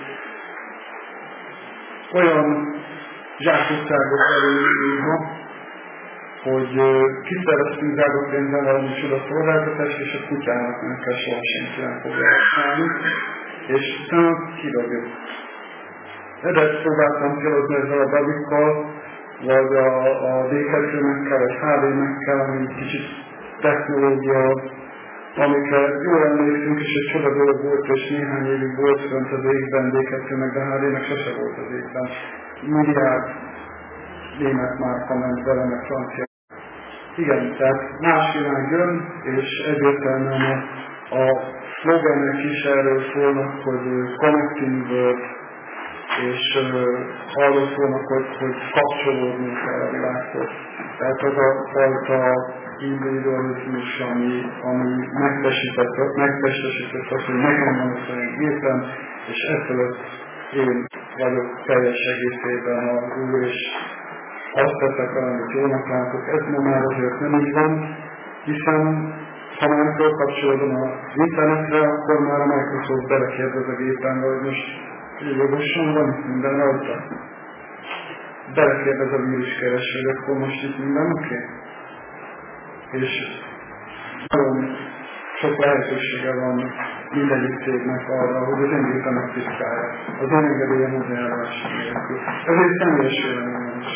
olyan zsákutcágot előírva, hogy kiszereztünk drága pénzzel valami csoda szolgáltatást, és a kutyának nem kell soha senkinek foglalkozni, és utána kidobjuk. Edet próbáltam kihozni ezzel a babikkal, vagy a, a dé kettő-mekkel, vagy há dé-mekkel, ami kicsit technológia, amikre jól emlékszünk, és egy csoda dolog volt, és néhány évig volt fönt az égben, dé kettő-nek, de há dé-nek sose volt az égben. Milliárd német márka ment vele, meg francia. Igen, tehát más világ jön, és egyértelműen a szlogenek is erről szólnak, hogy Connecting World, és uh, arról szólnak, hogy, hogy kapcsolódni kell a világhoz. Tehát az a fajta individualizmus, ami, ami megtestesített, megtestesített azt, hogy nekem van a saját gépem, és ezelőtt én vagyok teljes egészében az Úr, és azt teszek el, amit jónak látok. Ez ma már azért nem így van, hiszen ha már fölkapcsolódom az internetre, akkor már a Microsoft belekérdez a gépembe, hogy most jogosan van itt minden rajta. Belekérdez a víruskereső, hogy akkor most itt minden oké? Okay? És nagyon sok lehetősége van mindegyik cégnek arra, hogy az én gépemet tisztálja. Az én engedélyen hozzájárulása nélkül. Ez egy személyes véleményem is.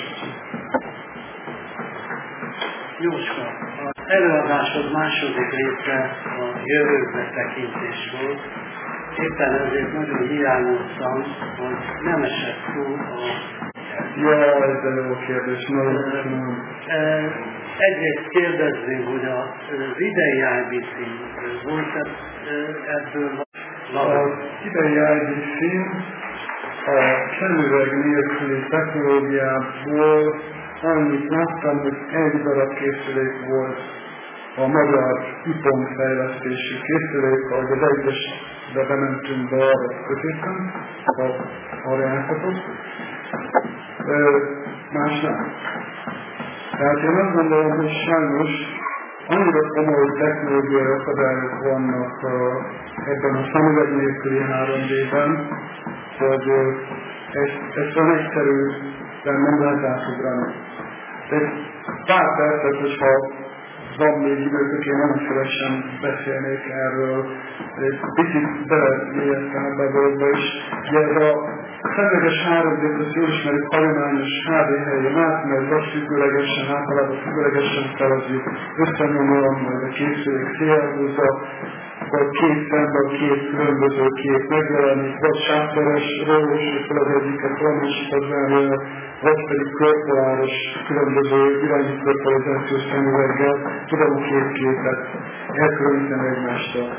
Jóska, az előadásod második része a jövőbe tekintés volt. Éppen ezért nagyon hiányoztam, hogy nem esett túl a... Ja, ez a jó kérdés, nagyon köszönöm. Egyrészt kérdezném, hogy az idei I B C volt ebből az idei I B C a szemüveg nélküli technológiából annyit láttam, hogy egy darab készülék volt a magyar iPhone-fejlesztési készülék, ahogy az egyesbe bementünk be arra középen, arra járhatok. Más nem. Tehát én azt gondolom, hogy sajnos annyira komoly technológiai akadályok vannak a, ebben a szemüveg nélküli három dé-ben, hogy ezt, ezt olyan egyszerűen nem lehet átugrani. Egy pár percet, hogyha van még időtök, én nem szívesen beszélnék erről, egy picit belemélyeztem ebbe a dologba is. Ugye ez a szemüveges három dé-t, azt jól ismerjük, hagyományos há dé helyén átmegy, vagy függőlegesen, általában függőlegesen felezzük, összenyomolom, majd a készülék szélhúzza, vagy két szemben két különböző kép megjelenik, vagy sátoros, rólósítva az egyiket, valamásik zárja, vagy pedig körpoláros, különböző irányítkörpolarizációs szemüveggel tudom a két képet elkülöníteni egymástól.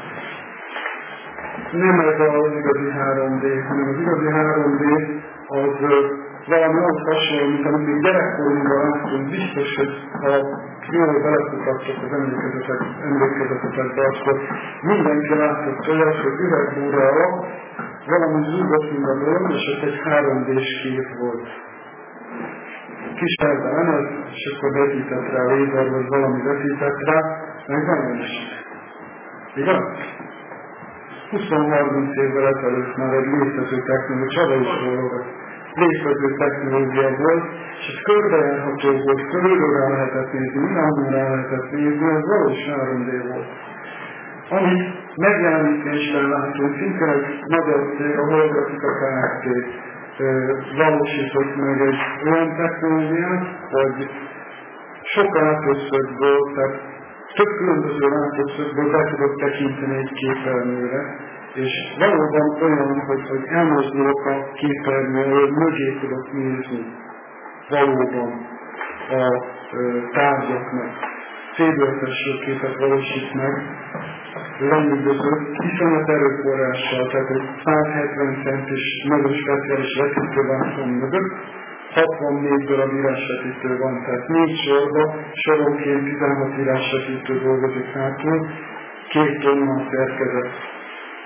Nem ez az igazi három dé, hanem az igazi három dé az valami ahhoz hasonló, mint amit még gyerekkorunkban láttunk, biztos, hogy ha jól belefutattok az emlékezetetekbe, akkor mindenki látott olyat, hogy üvegbúra alatt valami zúgott mindannyian, és ez egy három dés kép volt. Kísérte lemez, és akkor vetített rá a lézer, vagy valami vetített rá, meg nagyon is. Igaz? húsz-harminc évvel ezelőtt már egy létező technológia, csoda is volt, létező technológia volt, és ez körbejárható volt, körülről rá lehetett nézni, mindenhol rá lehetett nézni, ez valós három dé volt. Amit megjelenítésben látunk, szintén egy magyar cég, a Holgrafika Kft. Valósított meg egy olyan technológiát, hogy sok látószögből, tehát több különböző látószögből be tudok tekinteni egy képernyőre, és valóban olyan, hogy, hogy elmozdulok a képernyőről, mögé tudok nézni valóban a ö, tárgyaknak. Félből-fesső képet valósít meg, lenyűgöző, iszonyat erőforrással, tehát egy száz hetven centis nagyon speciális vetítővászon mögött, hatvannégy darab írásvetítő van, tehát négy sorba, soronként tizenhat írásvetítő dolgozik hátul, két tonna szerkezet.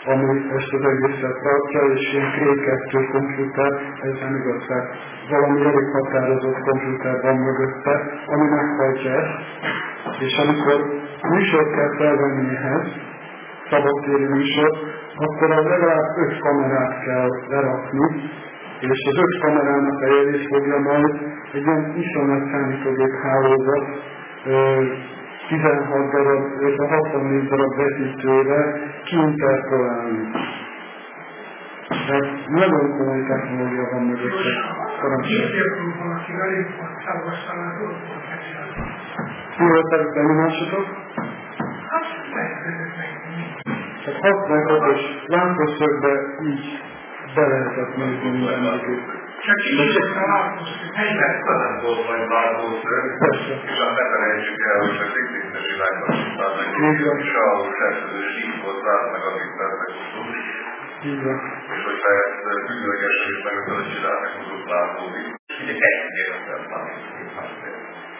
ami ezt az egészet tartja, és ilyen Cray kettő komputer, ez nem igaz, tehát valami elég határozott komputer van mögötte, ami meghajtja ezt, és amikor műsort kell felvenni ehhez, szabadtéri műsor, akkor az legalább öt kamerát kell lerakni, és az öt kamerának a jelét fogja majd egy ilyen iszonyat számítógép hálózat tizenhat darab, vagy a hatvannégy darab vetítőre kiinterpolálni. Tehát nagyon komoly technológia van mögötte. Parancsoljon. Valaki velünk van, szavaztalán dolgokat megcsinálni. Mi volt a benyomásotok? Hát, megszerzett meg. Tehát hatvanhatos lámpaszögbe így be lehetett nézni minden mögött. Csak így lesz a lámpaszög. Helyben talán volt majd lámpaszög, és azt ne felejtsük el, hogy a szignézes világban szintán és ahol szerződő sík volt látnak, akik felszegúzunk. És hogyha ezt függőlegességét meg akarod csinálni, akkor tudod látódik. Ugye egyébként nem számít.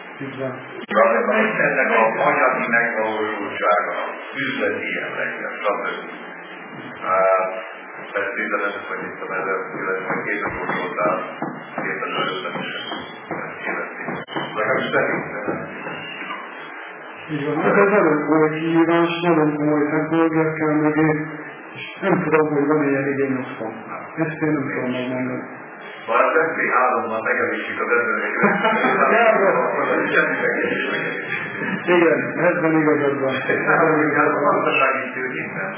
Ennek a anyagi megvalósultsága, üzleti jelleggel, stb. Ezt tizenöt vagy tizenöt voltál, kétezer-ötben is életén. Legalábbis szerintem. Így van, ez az nagyon komoly kihívás, nagyon komoly technológiák kell mögé, és nem tudom, hogy van ilyen igény otthon. Ezt én nem tudom megmondani. Már az em pé hárommal megemlítsük az embereket. Igen, ebben igazad van. Ez a gazdasági tőképpen.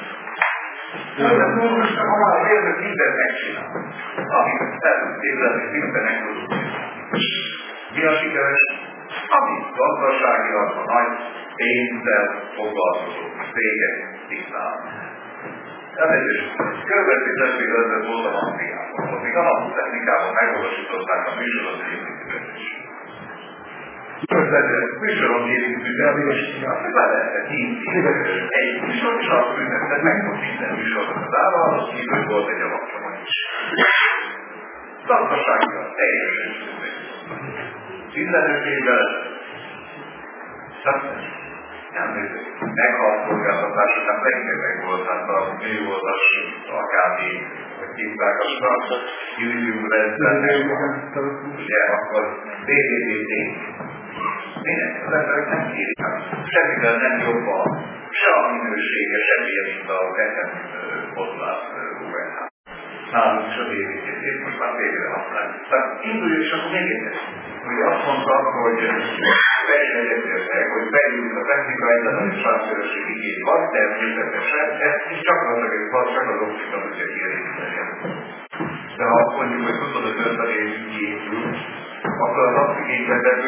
Ha már érnek mindent megcsinál, amit el tud képzelni, mindent meg tudunk. Mi a sikeres? Ami gazdaságilag a nagy pénzzel foglalkozó cégek tisztálnak. Ez egy is. Körülbelül tízezrével voltam Angliában, ahol még alaptechnikában megvalósították a műsoron érintőt is. Műsoron érintőt is, azt le lehetett hívni egy műsor, és azt ünneptet meg, hogy minden műsorban az állal, az kívül volt egy alapcsomag is. Gazdasággal teljesen tizenöt évvel nem meghalt szolgáltatások, hát rengeteg volt, hát a műholdas, akármi, vagy képvágasnak, Ilium rendszernek, ugye akkor dé vé dé-té. Minek? Az emberek nem kérik, semmivel nem jobb a, se a minősége, semmilyen, mint a nekem hozzá u en há. Nálunk is a dé vé dé-tét most már végre használjuk. Tehát induljuk, és akkor még egyszer. Hogy azt mondtam, hogy versenyegyetértek, hogy beljünk a technikai ellensátszörösség igény van, természetesen, ez csak az, hogy csak az optika, hogy egy érinteni. De ha azt mondjuk, hogy huszonöt év igényül, akkor az azt igénybetevő,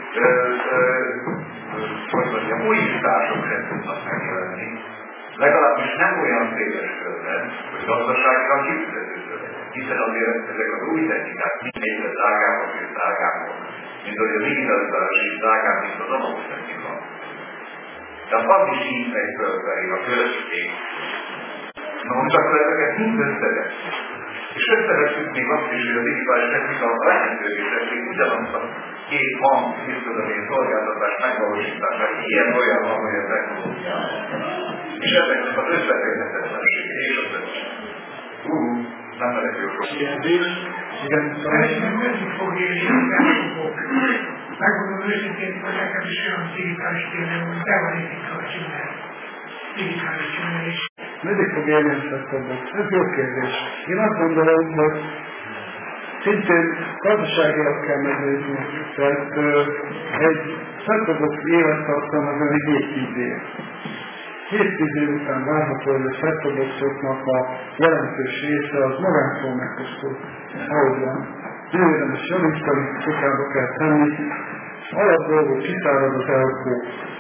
hogy mondjam, újítások sem tudnak megjelenni. Legalábbis nem olyan széles körben, hogy gazdaságilag kifizető körben. Hiszen azért ezek az új technikák mindegyre drágábbak és drágábbak, mint hogy a digitalizálás is drágább, mint az analóg technika. Tehát az is így megy fölfelé a közösség. Na most akkor ezeket mind összevesz. És összeveszünk még azt is, hogy a digitális technika a lehetővé teszik ugyanazt a két hang, mit tudom én, szolgáltatás megvalósítása, ilyen-olyan van, olyan technológiában. És ezeknek az összeférhetetlensége és az összes. Hú, nem lehet jó sok. Kérdés? Igen, szerintem menni fog élni, nem fogok. Megmondom őszintén, hogy nekem is olyan digitális tényleg, hogy be van építve a csinál. Digitális csinálás. Meddig fog élni a set-top-box? Ez jó kérdés. Én azt gondolom, hogy szintén gazdaságilag kell megnézni, tehát egy set-top-box élettartam az egy hét-tíz év. hét-tíz év után várható, hogy a set-top-boxoknak a jelentős része az magától meghosszul. Ahogy van. Nem érdemes javítani, sokába kell tenni. Alapdolgok kiszárad az elkó.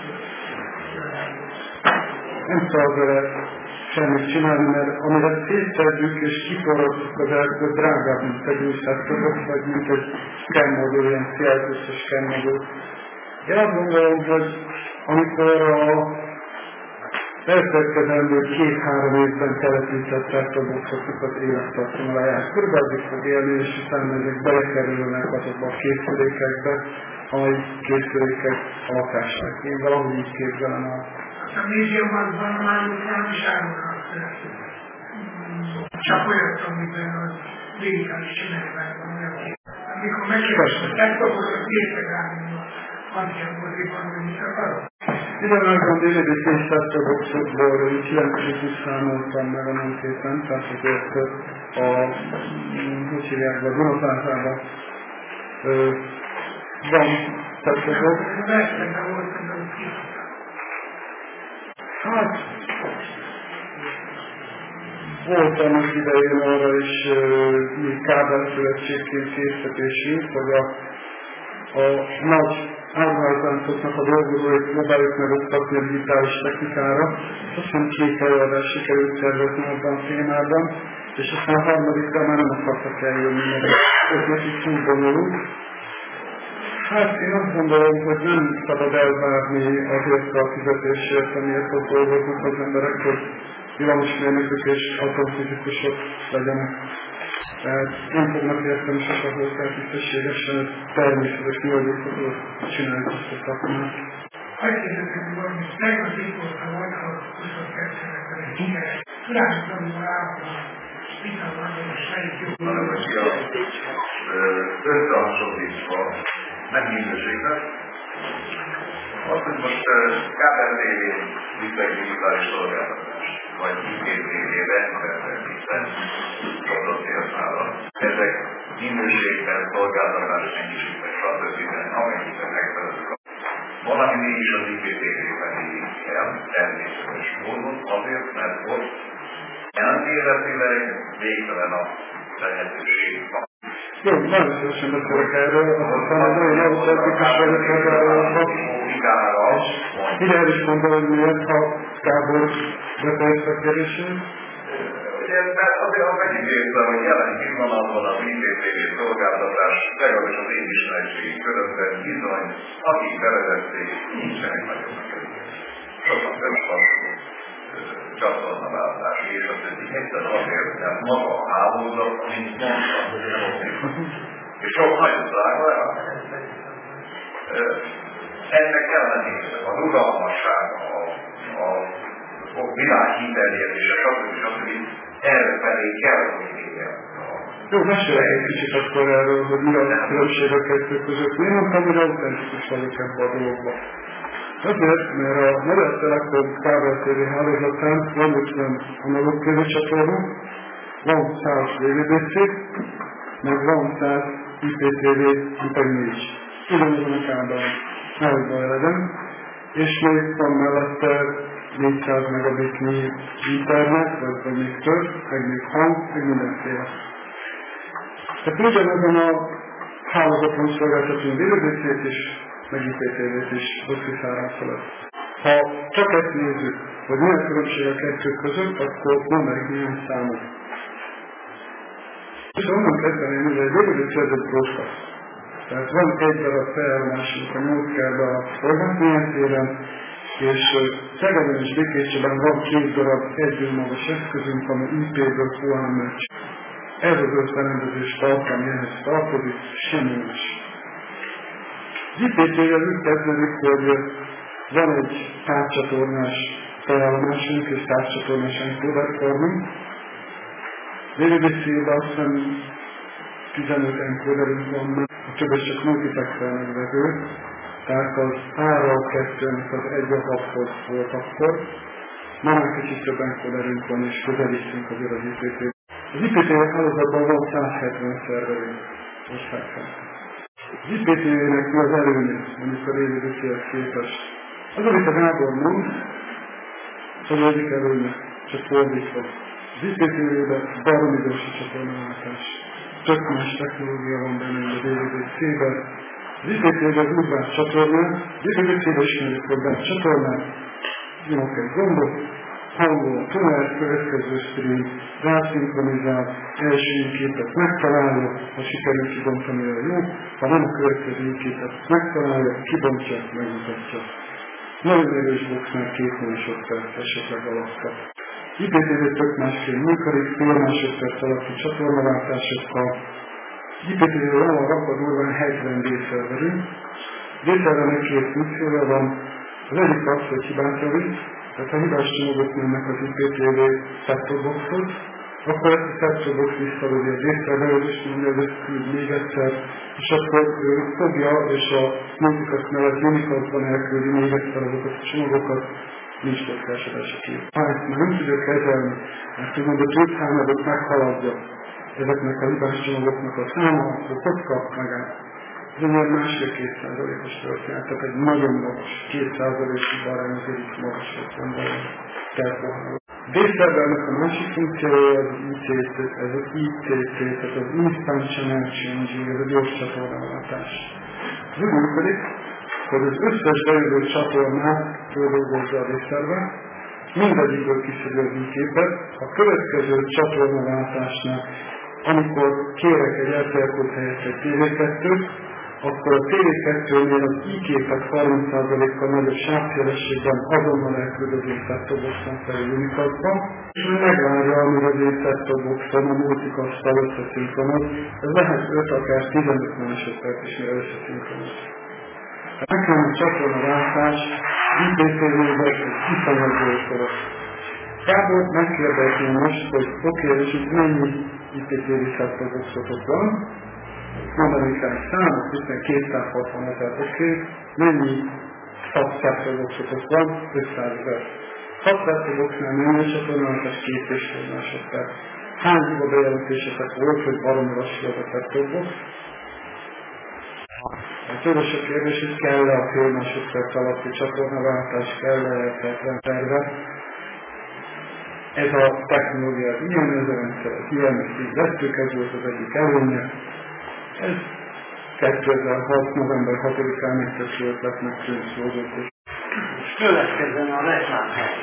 Nem szabad vele semmit csinálni, mert amire szétszedjük és kiforrasztjuk az elkót, drágább, mint egy új set-top-box, vagy mint egy scan modul, ilyen cé er es-es scan modul. Én azt gondolom, hogy amikor a elkövetkezendő két-három évben telepített set-top-boxoknak az élettartamra jár. Körülbelül fog élni, és utána ezek belekerülnek azokba a készülékekbe, amely készülékek a lakásnak. Én valahogy így képzelem el. A médiumban van már nem is árulnak. csak olyat, amiben az digitális csinálván van olyan kép. Amikor megkérdeztem, hogy megfogod készlegállni a antiamoziban, hogy mit akarok? Ide megvan délébé készítette a boxokból, hogy kilencvenöt számoltam meg a nem szépen, tehát azért a, hogy hívják be, a Dunapászában van tetszegok. Versenyben voltam, de úgy kifogtam. Hát, volt annak idején arra is mi kábelszövetségként készítésünk, hogy a, a nagy áruházláncoknak a dolgozóit próbáljuk megoktatni a digitális technikára. Azt hiszem két előadást sikerült szervezni abban a témában, és aztán a harmadikra már nem akartak eljönni, mert ez nekik túl bonyolult. Hát én azt gondolom, hogy nem szabad elvárni azért a fizetésért, amiért ott dolgoznak az emberek, hogy villamosmérnökök és atomfizikusok legyenek. Tehát nem fognak érteni sose hozzá tisztességesen, ez természetes mi vagyunk, hogy csináljuk azt a szakmát. Azt kérdezik, hogy valami tegnap itt voltam, hogy a huszonkettőben egy sikeres. Tudások, amikor általán vita van, hogy sejt jó. Összehasonlítva megminőségnek. Azt, hogy most kábeltévén viszek digitális szolgáltatás, vagy i té té-re, rendszerűen adatélszállal. Ezek minőségben, szolgáltatás mennyiségben, stb. Amennyiben megfelelők. Van, ami mégis az i té té-ben érik el, természetes módon, azért, mert ott elméletileg végtelen a lehetőség van. Jó, nagyon szívesen beszélek erről, aztán az olyan autentikus vagyok megállásban. Ide el is mondom, hogy miért, ha Gábor befejezte a kérdését. Ugye, mert azért a megígértem, hogy jelen pillanatban az i té té szolgáltatás legalábbis az én ismertségi körömben bizony, akik bevezették, nincsenek nagyon megkövetők. Sokan felszakadó csatornaváltás, és a többi egyszerűen azért, mert maga a hálózat, amit mondtam, hogy nem ott és sok nagyon drága el. Ennek kell lenni a rugalmasság, a, a, a világ kiterjedése, stb. stb. Erre felé kell, hogy éljen. Jó, mesélek egy kicsit akkor erről, hogy mi a különbség a kettő között. Én mondtam, hogy autentikus vagyok ebbe a dologba. Azért, mert a Magyar Telekom kábel-té vé hálózatán van ötven analóg tévécsatorna, van száz vé vé bé cé, meg van száz i pé té vé meg négy. Ugyanazon a kábelen, nehogy baj legyen. És még van mellette négyszáz megabitnyi internet, vagy, vagy még több, meg még hang, meg mindenféle. Tehát ugyanazon a hálózaton szolgáltatunk vé vé bé cét is, meg i pé té vét is boxiszárán felett. Ha csak ezt nézzük, hogy mi a különbség a kettő között, akkor nem merik néhány számot. És onnan kezdeném, hogy egy vé vé bé cé ez egy broadcast. Tehát van egy darab felállásunk a nyolckerben a forgatményetéren, és Szegeden és Békésében van két darab egyőmagas eszközünk, ami i pé-ből fuán megy. Ez az összerendezés tartalmi ehhez tartozik, semmi más. Az i pé té-vel úgy kezdődik, hogy van egy százcsatornás felállomásunk és százcsatornás encoder formunk. vé vé bé cé-ben azt hiszem tizenöt encoderünk van, a többes csak multiplexel megvező, tehát az három kettőnek az egy a hathoz volt akkor. Már egy kicsit több encoderünk van és közelítünk azért az i pé té. Az i pé té hálózatban van száz hetven szerverünk országban. Az i pé té-nek mi az előnye, amikor a vé vé bé cé-hez képest? Az, amit a Gábor mond, az egyik előnye, csak fordítva. Az i pé té-ben baromi gyors a csatornaváltás. Tök más technológia van benne, a vé vé bé cé-ben. Az i pé té-ben úgy vált csatornát, vé vé bé cé-ben ismerjük, hogy vált csatornát, nyomok egy gombot, hangol a tunel, következő stream, rászinkronizál, első képet megtalálja, ha sikerül kibontani a jó, ha nem a következő képet megtalálja, kibontja, megmutatja. Nagyon erős boxnál két másodperc esetleg alatta. i pé té vé tök másképp működik, fél másodperc alatti csatornaváltásokkal. i pé té vé van a rakva durván hetven D-szerverünk. D-szervernek két funkciója van. Az egyik az, hogy hibát javít, tehát a hibás csomagok mennek az i pé té vé set-top boxhoz, akkor ezt a Septobox visszalódi a dísztervel, és mondja, hogy ezt küld még egyszer, és akkor ő fogja, és a multikat nevet Unicode-ban elküldi még egyszer azokat a csomagokat, nincs kockásodása ki. Ha ezt már nem tudja kezelni, mert úgymond a túlszámadót meghaladja ezeknek a hibás csomagoknak a száma, akkor kocka magát. Ez egy másfél-két százalékos történet, tehát egy nagyon magas, két százalékos arány az egyik magas szemben terpoháló. D-szervernek a másik funkciója az I C C, ez az I C C, tehát az Instant Channel Changing, ez a gyors csatornaváltás. Ez úgy működik, hogy az összes bejövő csatornát földolgozza a D-szerver, mindegyikből kiszedő az I-képet, a következő csatornaváltásnál, amikor kérek egy er té el kód helyett egy té vé kettőt, akkor a té vé kettőnél az I-képet harminc százalékkal nagyobb sávszélességben azonnal elküld az én set-top-boxon felül Unicode-ban, és ő megvárja, amíg az én set-top-boxon a multicast-tal összeszinkronoz. Ez lehet öt, akár tizenöt másodperc is, mire összeszinkronoz. Tehát nekem a csatornaváltás I P T V-ben egy iszonyat gyorsabb. Gábor megkérdezni most, hogy oké, és itt mennyi I P T V set-top-boxotok van, mondanék rá egy számot, hiszen kétszázhatvan ezer, oké, mennyi hat set-top-boxotok van, ötszázezer. hat set-top-boxnál mennyi csatornaváltás, két és fél másodperc. Hány hiba bejelentésetek volt, hogy baromi lassú az a set-top-box? A tudósok kérdés, hogy kell-e a fél másodperc alatti csatornaváltás, kell-e elfelejtlen terve. Ez a technológia az ilyen, ez a rendszer az ilyen, ezt így vettük, ez volt az egyik előnye. Ez kétezer-hat. november hatodikán megtetső ötletnek tűnt szózott. És következzen a reklámhely.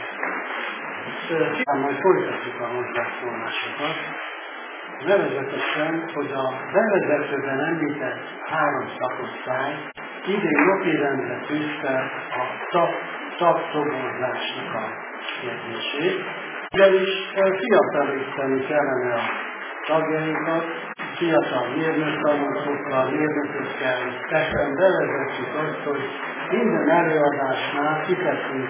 És majd folytatjuk a hozzászólásokat. Nevezetesen, hogy a bevezetőben említett három szakosztály idén napirendre tűzte a szakszoborzásnak a kérdését, ugyanis fiatalítani kellene a tagjainkat, fiatal mérnöktanulókkal, mérnökökkel, testen bevezetjük azt, hogy minden előadásnál kitettünk,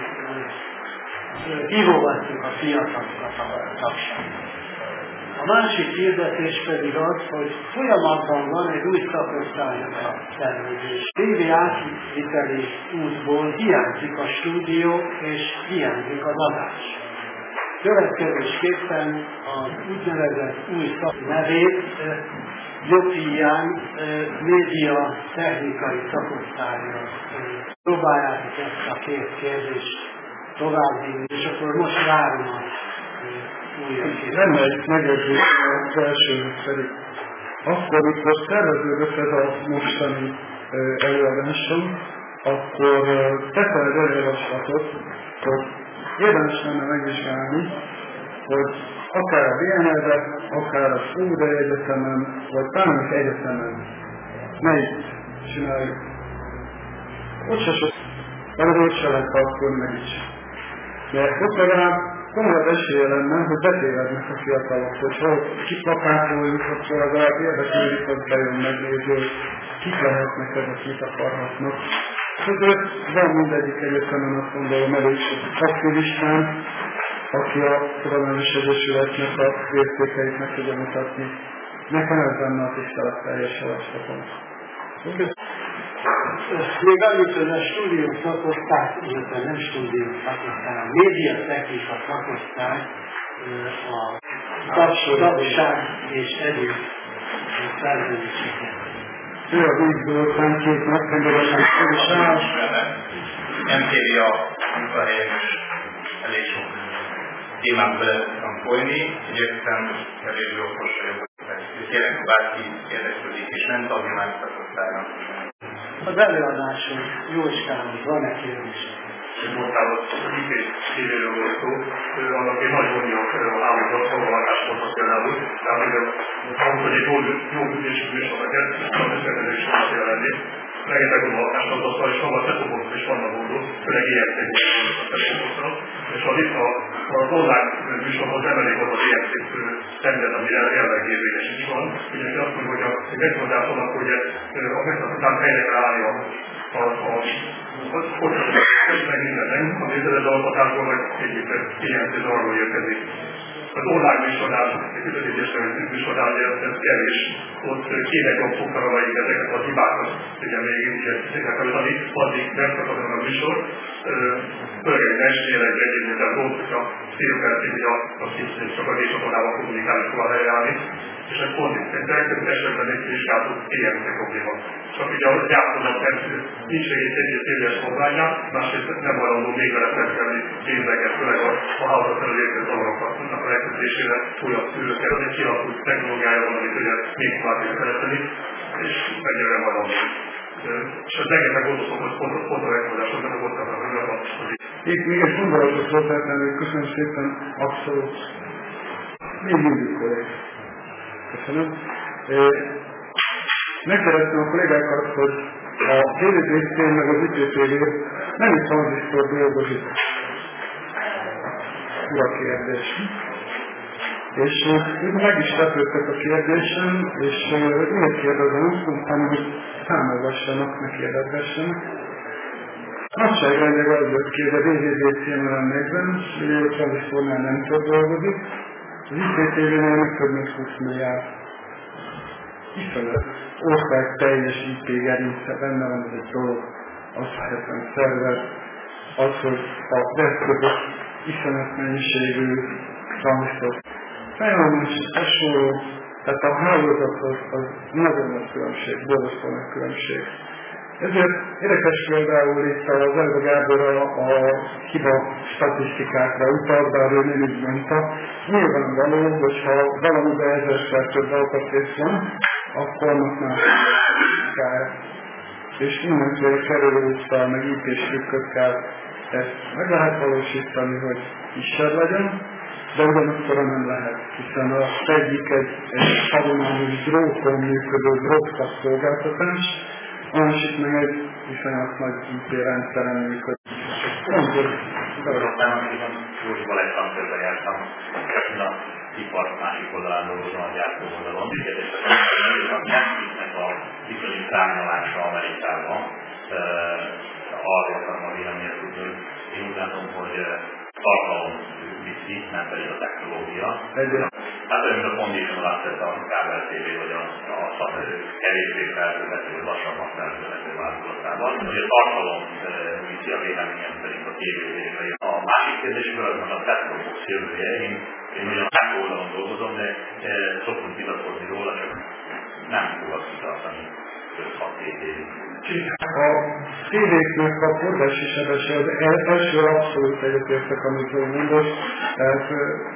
hívogatjuk a fiatalokat a tagságban. A másik hirdetés pedig az, hogy folyamatban van egy új szakosztálynak a szervezés. té vé átviteli útból hiányzik a stúdió és hiányzik az adás. Következésképpen az úgynevezett új szak nevét jobbhíján média technikai szakosztályra próbáljátok ezt a két kérdést továbbvinni, és akkor most várom a lenne egy megjegyzés az első pedig. Akkor, amikor szerveződött ez a mostani előadásom, akkor tettem egy olyan javaslatot, hogy érdemes lenne megvizsgálni, hogy akár a bé en el-ben, akár a Óvodai Egyetemen, vagy bármelyik egyetemen melyik csináljuk. Ott se sok, mert ott se lehet kapcsolni meg is. De ott legalább komolyabb esélye lenne, hogy betévednek a fiatalok, hogyha kiplakátoljuk, akkor legalább érdeklődik, hogy bejön megnézni, hogy kik lehetnek ezek, kik akarhatnak. Között van mindegyik egyetemen azt gondolom elég sok aktivistán, aki a Tudományos Egyesületnek a értékeit meg tudja mutatni. Nekem ez benne a tiszteletteljes javaslatom. Még annyit, hogy a stúdió szakosztály, illetve nem stúdió szakosztály, a médiatechnika szakosztály a tagság és egyéb szervezéseket. Ő az úgy dolgozán két megkendelésen szólásán. em té vé a munkahelyen is elég sok témába bele tudtam folyni, igyekszem elég okos vagyok. Kérem, ha bárki érdeklődik és nem tagja már szakosztálynak. Az előadáson Jócskához van-e kérdés? Mortálat egy tévéről volt szó, annak egy nagy vonja állított szolgálhatás volt például, tehát ahhoz, hogy egy jó működésű műsoreket, a beszélgetés is már jelenni. Rengeteg gondolatás az asztal, és maga a szetobokok is vannak gondol, főleg é em cé-ből a szetobokra, és az itt az online műsorhoz nem elég az az é em cé szemlélet, ami jelenleg érvényes is van. Ugyanis azt mondja, hogy a megmondásonak, hogy a megszak után helyre kell állni a hogy meg mindennek, a nézeted alkotásból, vagy egyébként é em cé arról érkezik. Az online műsornál, egy közvetítésre műsornál, ugye ez kevés, ott kéne jobb fogta valamelyik ezeket a hibákat, ugye még ugye szépen addig nem szakadom a műsor, főleg egy mesnél, egy egyébként volt, hogyha fél percig, hogy a szimpszak és csatornával kommunikálni fog helyreállni, és ez pont itt egy elkezdő esetben egy vizsgálatot ilyen probléma. Csak ugye a gyártónak nincs egész egy éves online-ján, másrészt nem hajlandó még vele felkelni pénzeket, főleg a, a hálózatról érkező zavarokat a leküzdésére újabb szűrőket. Ez egy kialakult technológiája van, amit ugye még tovább kell szeretni, és egyre hajlandó. És ez rengeteg gondoszok, hogy pont, pont a megfogadások, nem voltak a hőrben. Még, még egy gondolatot hozzátenni, köszönöm szépen, abszolút. Még mindig kollég. Köszönöm. Megkérdeztem a kollégákat, hogy a té vé té cé meg az i pé té vé nem is tranzisztor dolgozik. Ura kérdés. És ők meg is lepődtek a kérdésen, és miért kérdezem, azt mondtam, hogy számolgassanak, ne kérdezgessenek. Nagyságrendileg az jött ki, hogy a dé vé dé cé-en negyven millió tranzisztornál nem több dolgozik, az i pé té vé-nél meg több mint húsz milliárd. Iszonyat ország teljes i pé gerince, benne van ez egy dolog, az hihetem szerver, az, hogy a desktopok iszonyat mennyiségű tranzisztor. Fejlődés hasonló, tehát a hálózat az, az nagyon nagy különbség, borzasztó nagy különbség. Ezért érdekes például itt az Elga Gábor a, a hiba statisztikákra utalt, bár ő nem így mondta. Nyilvánvaló, hogyha valamiben ezerszer több alkatrész van, akkor annak már kell. És mindenféle kerülőúttal, meg í pés trükkökkel ezt meg lehet valósítani, hogy kisebb legyen, de ugyanakkor nem lehet, hiszen az egyik egy, egy hagyományos dróton működő drótkat szolgáltatás, a másik meg egy viszonylag nagy í pé rendszeren működik. Európában, amikor Józsival egy tankönyvben jártam, és a ipar másik oldalán dolgozom a gyártó oldalon. És a Netflixnek a viszonylag tárgyalása Amerikában arról akartam a véleményet tudni, hogy én úgy látom, hogy tartalom viszi, nem pedig a technológia. Hát olyan, mint a conditional asset a kábel té vé, vagy a, a kevésbé feltölthető, vagy lassabban feltölthető változatában. Hogy a tartalom viszi a véleményem szerint a té vé-re. A másik kérdésből az a set-top box jövője. Én, én ugyan a Mac oldalon dolgozom, de e, szoktunk vitatkozni róla, csak nem fogok kitartani öt-hat-hét évig. A tévéknek a forgási sebesség az első abszolút egyetértek, amit ő mondott. Tehát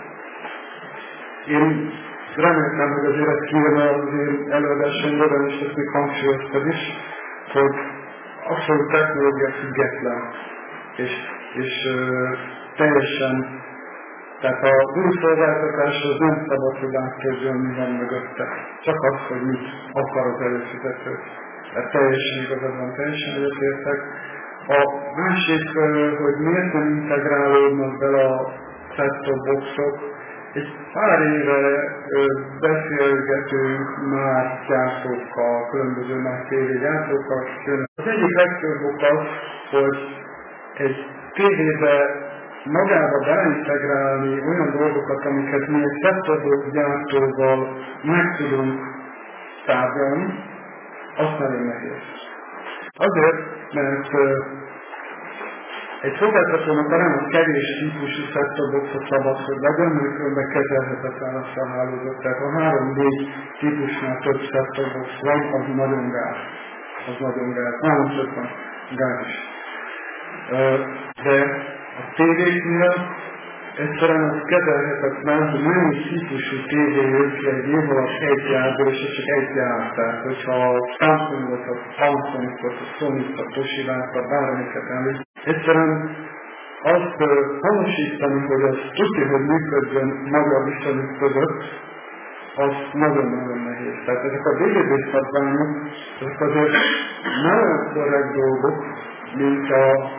én reméltem, hogy azért ezt kijön az én előadásomban, de most ezt még hangsúlyoztad is, hogy abszolút technológia független, és, és uh, teljesen, tehát a új szolgáltatáshoz nem szabad, hogy átképzelni, mi van mögötte. Csak az, hogy mit akar az előfizető. Tehát teljesen igazad van, teljesen egyetértek. A másik, hogy miért nem integrálódnak bele a set-top boxok, egy pár éve beszélgetünk már gyártókkal, különböző már tévégyártókkal. Az egyik legfőbb ok az, hogy egy tévébe magába beintegrálni olyan dolgokat, amiket mi egy set-top box gyártóval meg tudunk tárgyalni, azt nagyon nehéz. Azért, mert uh, egy szolgáltatónak a nem kevés típusú set-top boxot szabad, hogy legyen, mert különben kezelhetetlen lesz a hálózat. Tehát ha három-négy típusnál több set-top box van, az nagyon gáz. Az nagyon gáz. Nagyon több van gáz is. Uh, de a tévéknél egyszerűen az kezelhetetlen, hogy mennyi típusú tévé jön ki egy év alatt egy gyárból, és ez csak egy gyár. Tehát, hogyha a Samsungot, a Samsungot, a Sony-t, a Toshiba-t, a bármiket említ, egyszerűen azt tanúsítani, hogy az tudja, hogy működjön maga viszonyuk között, az nagyon-nagyon nehéz. Tehát ezek a dé vé dé szabványok, ezek azért nem olyan korrekt dolgok, mint a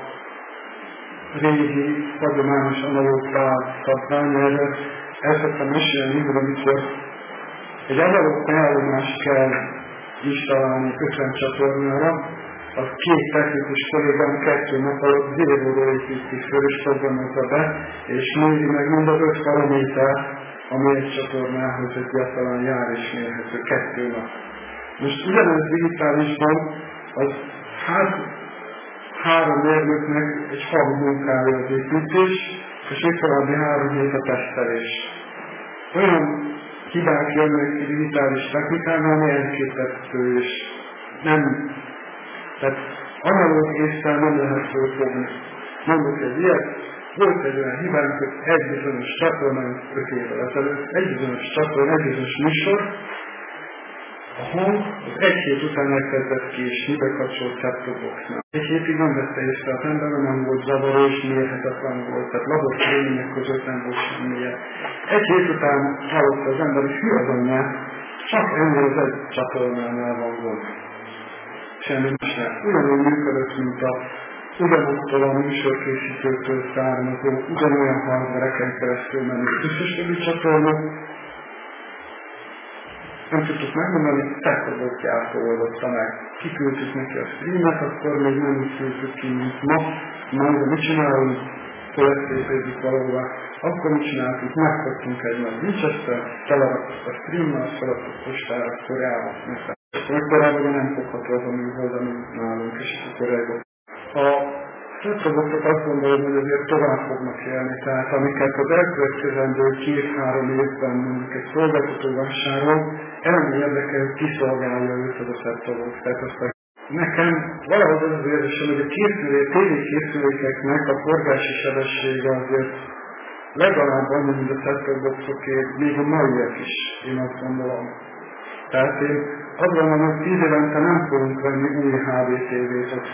régi, hagyományos analóg szabvány, erre el szoktam mesélni, hogy amikor egy analóg beállomást kell installálni ötven csatornára, az két technikus kollégám kettő nap alatt zéró építik föl és programozza be, és nézi meg mind az öt paramétert, ami egy csatornához egyáltalán jár és mérhető kettő nap. Most ugyanez digitálisban az ház, három mérnöknek egy havi munkája az építés, és még további három hét a tesztelés. Olyan hibák jönnek ki digitális technikánál, ami elképesztő, és nem, tehát analóg észre nem lehet fölfogni. Mondok egy ilyet, volt egy olyan hibánk, hogy egy bizonyos csatornán öt évvel ezelőtt, egy bizonyos csatornán, egy bizonyos műsor, a hang az egy hét után elkezdett késni, bekapcsolt set-top-boxnál. Egy hétig nem vette észre az ember, nem volt zavaró és mérhetetlen volt, tehát laborfények között nem volt semmilyen. Egy hét után hallotta az ember, hogy hű az anyját, csak ennél az egy csatornánál van gond. Semmi más nem. Ugyanúgy működött, mint a ugyanattól a műsorkészítőtől származó, ugyanolyan hardvereken keresztül menő összes többi csatorna. Nem tudtuk megmondani, set-top-box gyártó oldotta meg. Kiküldtük neki a streamet, akkor még nem úgy küldtük ki, mint ma. Majd mit csinálunk? Fölesztépézzük valahova. Akkor mit csináltuk? Megfogtunk egy nagy Winchester, teleraktuk a streamet, feladtuk postára, Koreába. Koreában nem fogható az a műhold, ami nálunk, és akkor eljött. A set-top-boxok azt gondolom, hogy azért tovább fognak élni, tehát amiket az elkövetkezendő két-három évben mondjuk egy szolgáltató vásárol, elmi érdekel, hogy kiszolgálja őt az a set-top-box. Tehát azt nekem valahogy az az érzésem, hogy a készülék, tévékészülékeknek a forgási sebessége azért legalább annyi, mint a set-top-boxoké, még a maiak is, én azt gondolom. Tehát én azt gondolom, hogy tíz évente nem fogunk venni új há dé tévét,